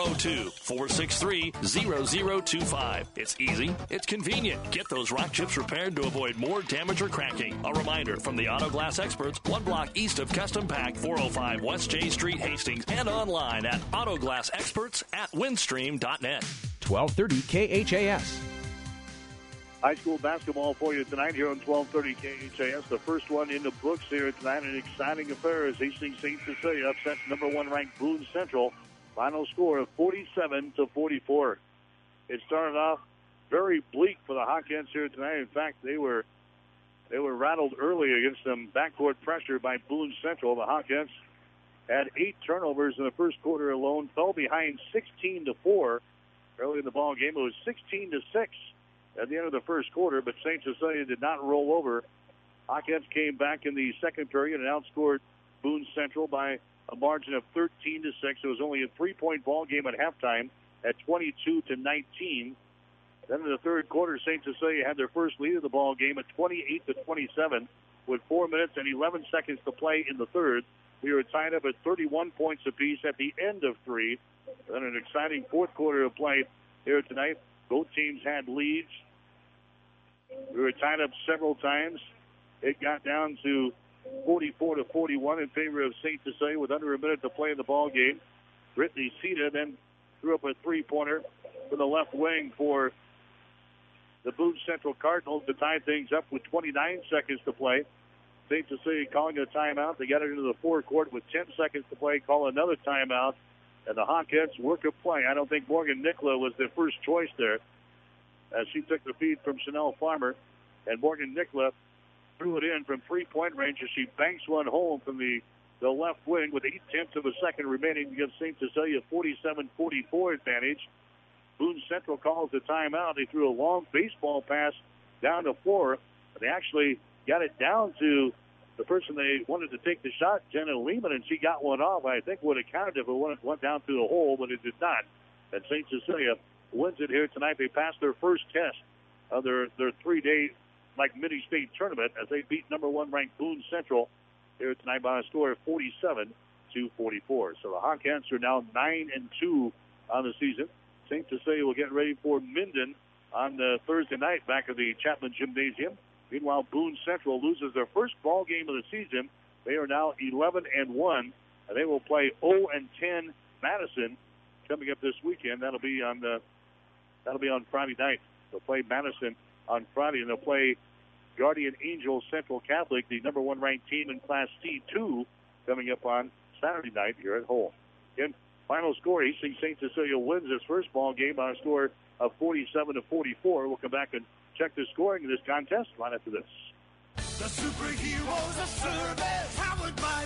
402-463-0025. It's easy, it's convenient. Get those rock chips repaired to avoid more damage or cracking. A reminder from the Auto Glass Experts, 1 block east of Custom Pack, 405 West J Street, Hastings, and online at autoglassexperts@windstream.net. 1230 KHAS. High school basketball for you tonight here on 1230 KHAS. The first one in the books here tonight. An exciting affair as Hastings St. Cecilia upsets number 1 ranked Boone Central. Final score of 47-44. It started off very bleak for the Hawkettes here tonight. In fact, they were rattled early against some backcourt pressure by Boone Central. The Hawkettes had 8 turnovers in the first quarter alone, fell behind 16-4. Early in the ball game, it was 16-6 at the end of the first quarter, but St. Cecilia did not roll over. Hawkettes came back in the second period and outscored Boone Central by a margin of 13-6. It was only a 3-point ball game at halftime at 22-19. Then in the third quarter, St. Cecilia had their first lead of the ball game at 28-27 with 4 minutes and 11 seconds to play in the third. We were tied up at 31 points apiece at the end of three. Then an exciting fourth quarter of play here tonight. Both teams had leads. We were tied up several times. It got down to 44-41 in favor of St. Cecilia with under a minute to play in the ball game. Brittany Cita then threw up a three-pointer from the left wing for the Boone Central Cardinals to tie things up with 29 seconds to play. St. Cecilia calling a timeout. They got it into the forecourt with 10 seconds to play, call another timeout. And the Hawkettes work a play. I don't think Morgan Nicola was their first choice there, as she took the feed from Chanel Farmer. And Morgan Nicola threw it in from three-point range as she banks one home from the left wing with 8/10 of a second remaining to give St. Cecilia 47-44 advantage. Boone Central calls the timeout. They threw a long baseball pass down the floor. They actually got it down to the person they wanted to take the shot, Jenna Lehman, and she got one off. I think would have counted if it went down through the hole, but it did not. And St. Cecilia wins it here tonight. They passed their first test of their 3-day mini-state tournament as they beat number one ranked Boone Central here tonight by a score of 47-44. So the Hawkettes are now 9-2 on the season. St. Cecilia will get ready for Minden on Thursday night back at the Chapman Gymnasium. Meanwhile, Boone Central loses their first ball game of the season. They are now 11-1, and they will play 0-10 Madison coming up this weekend. That'll be on Friday night. They'll play Madison on Friday, and they'll play Guardian Angels Central Catholic, the number one ranked team in Class C2, coming up on Saturday night here at home. Again, final score: Hastings St. Cecilia wins this first ball game on a score of 47-44. We'll come back and check the scoring of this contest right after this. The superheroes of service, powered by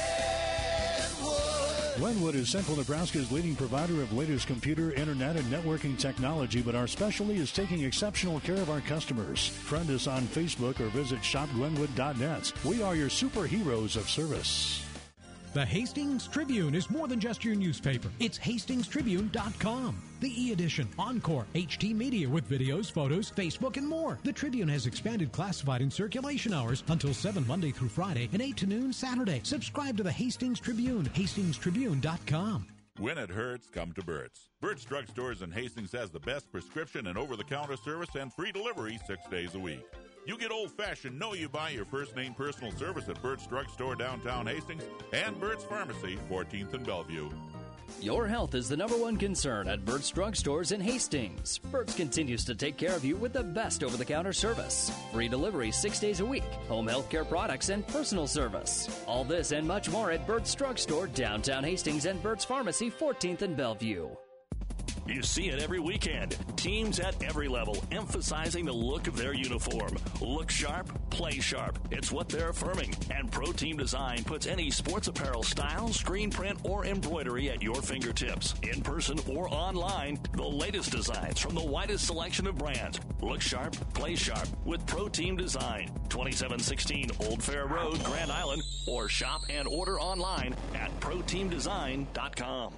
Glenwood. Glenwood is Central Nebraska's leading provider of latest computer, internet, and networking technology, but our specialty is taking exceptional care of our customers. Friend us on Facebook or visit shopglenwood.net. We are your superheroes of service. The Hastings Tribune is more than just your newspaper. It's hastingstribune.com. The e-edition, Encore, HT Media with videos, photos, Facebook, and more. The Tribune has expanded classified and circulation hours until 7 Monday through Friday and 8 to noon Saturday. Subscribe to the Hastings Tribune, hastingstribune.com. When it hurts, come to Burt's. Burt's Drug Stores in Hastings has the best prescription and over-the-counter service and free delivery 6 days a week. You get old-fashioned, know you buy your first-name personal service at Burt's Drug Store downtown Hastings and Burt's Pharmacy, 14th and Bellevue. Your health is the number one concern at Burt's Drug Stores in Hastings. Burt's continues to take care of you with the best over-the-counter service. Free delivery 6 days a week, home health care products, and personal service. All this and much more at Burt's Drug Store downtown Hastings and Burt's Pharmacy, 14th and Bellevue. You see it every weekend. Teams at every level emphasizing the look of their uniform. Look sharp, play sharp. It's what they're affirming. And Pro Team Design puts any sports apparel style, screen print, or embroidery at your fingertips. In person or online, the latest designs from the widest selection of brands. Look sharp, play sharp with Pro Team Design. 2716 Old Fair Road, Grand Island, or shop and order online at ProTeamDesign.com.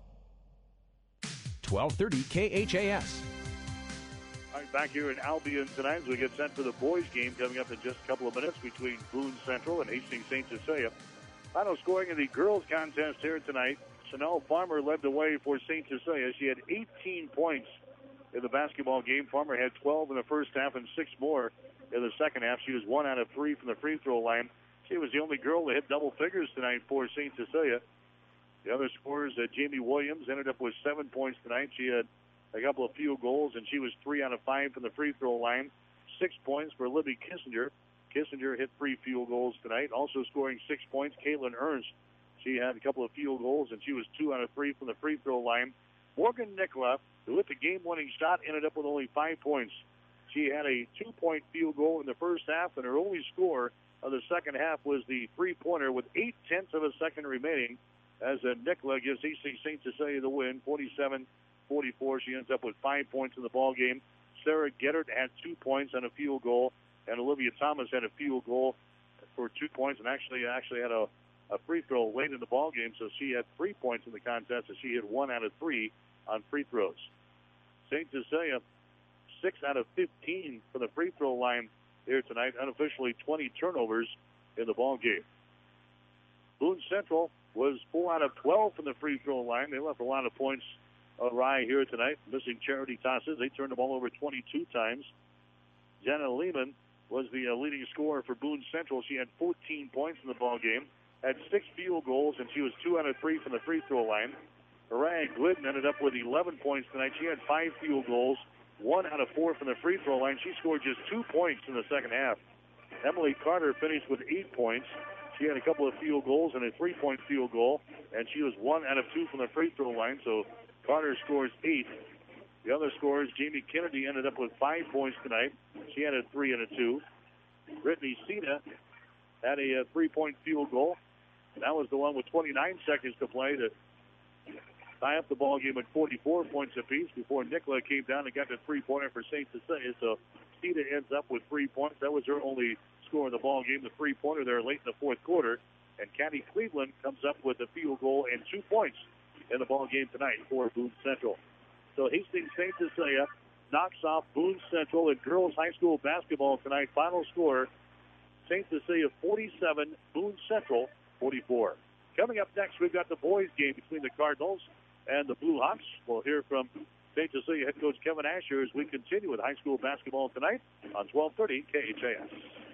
1230 KHAS. All right, back here in Albion tonight as we get set for the boys' game coming up in just a couple of minutes between Boone Central and Hastings St. Cecilia. Final scoring in the girls' contest here tonight. Chanel Farmer led the way for St. Cecilia. She had 18 points in the basketball game. Farmer had 12 in the first half and 6 more in the second half. She was 1 out of 3 from the free throw line. She was the only girl that hit double figures tonight for St. Cecilia. The other scorers, Jamie Williams ended up with 7 points tonight. She had a couple of field goals, and she was 3 out of 5 from the free throw line. 6 points for Libby Kissinger. Kissinger hit 3 field goals tonight. Also scoring 6 points, Caitlin Ernst. She had a couple of field goals, and she was 2 out of 3 from the free throw line. Morgan Nicola, who hit the game-winning shot, ended up with only 5 points. She had a 2-point field goal in the first half, and her only score of the second half was the three-pointer with 8/10 of a second remaining. As Nicola gives Hastings St. Cecilia the win, 47-44. She ends up with 5 points in the ball game. Sarah Geddert had 2 points and a field goal, and Olivia Thomas had a field goal for 2 points, and actually had a free throw late in the ball game, so she had 3 points in the contest, and she hit 1 out of 3 on free throws. St. Cecilia 6 out of 15 from the free throw line here tonight. Unofficially 20 turnovers in the ball game. Boone Central was 4 out of 12 from the free throw line. They left a lot of points awry here tonight, missing charity tosses. They turned the ball over 22 times. Jenna Lehman was the leading scorer for Boone Central. She had 14 points in the ball game, had 6 field goals, and she was 2 out of 3 from the free throw line. Mariah Glidden ended up with 11 points tonight. She had 5 field goals, 1 out of 4 from the free throw line. She scored just 2 points in the second half. Emily Carter finished with 8 points. She had a couple of field goals and a 3-point field goal, and she was 1 out of 2 from the free throw line, so Carter scores 8. The other scorers, Jamie Kennedy ended up with 5 points tonight. She had a 3 and a 2. Brittany Cena had a 3-point field goal. That was the one with 29 seconds to play to tie up the ball game at 44 points apiece before Nicola came down and got the 3-pointer for St. Cecilia. So Cena ends up with 3 points. That was her only score in the ball game, the 3-pointer there late in the fourth quarter. And Caddy Cleveland comes up with a field goal and 2 points in the ball game tonight for Boone Central. So Hastings St. Cecilia knocks off Boone Central in girls high school basketball tonight. Final score, St. Cecilia 47, Boone Central 44. Coming up next, we've got the boys game between the Cardinals and the Blue Hawks. We'll hear from St. Cecilia head coach Kevin Asher as we continue with high school basketball tonight on 1230 KHAS.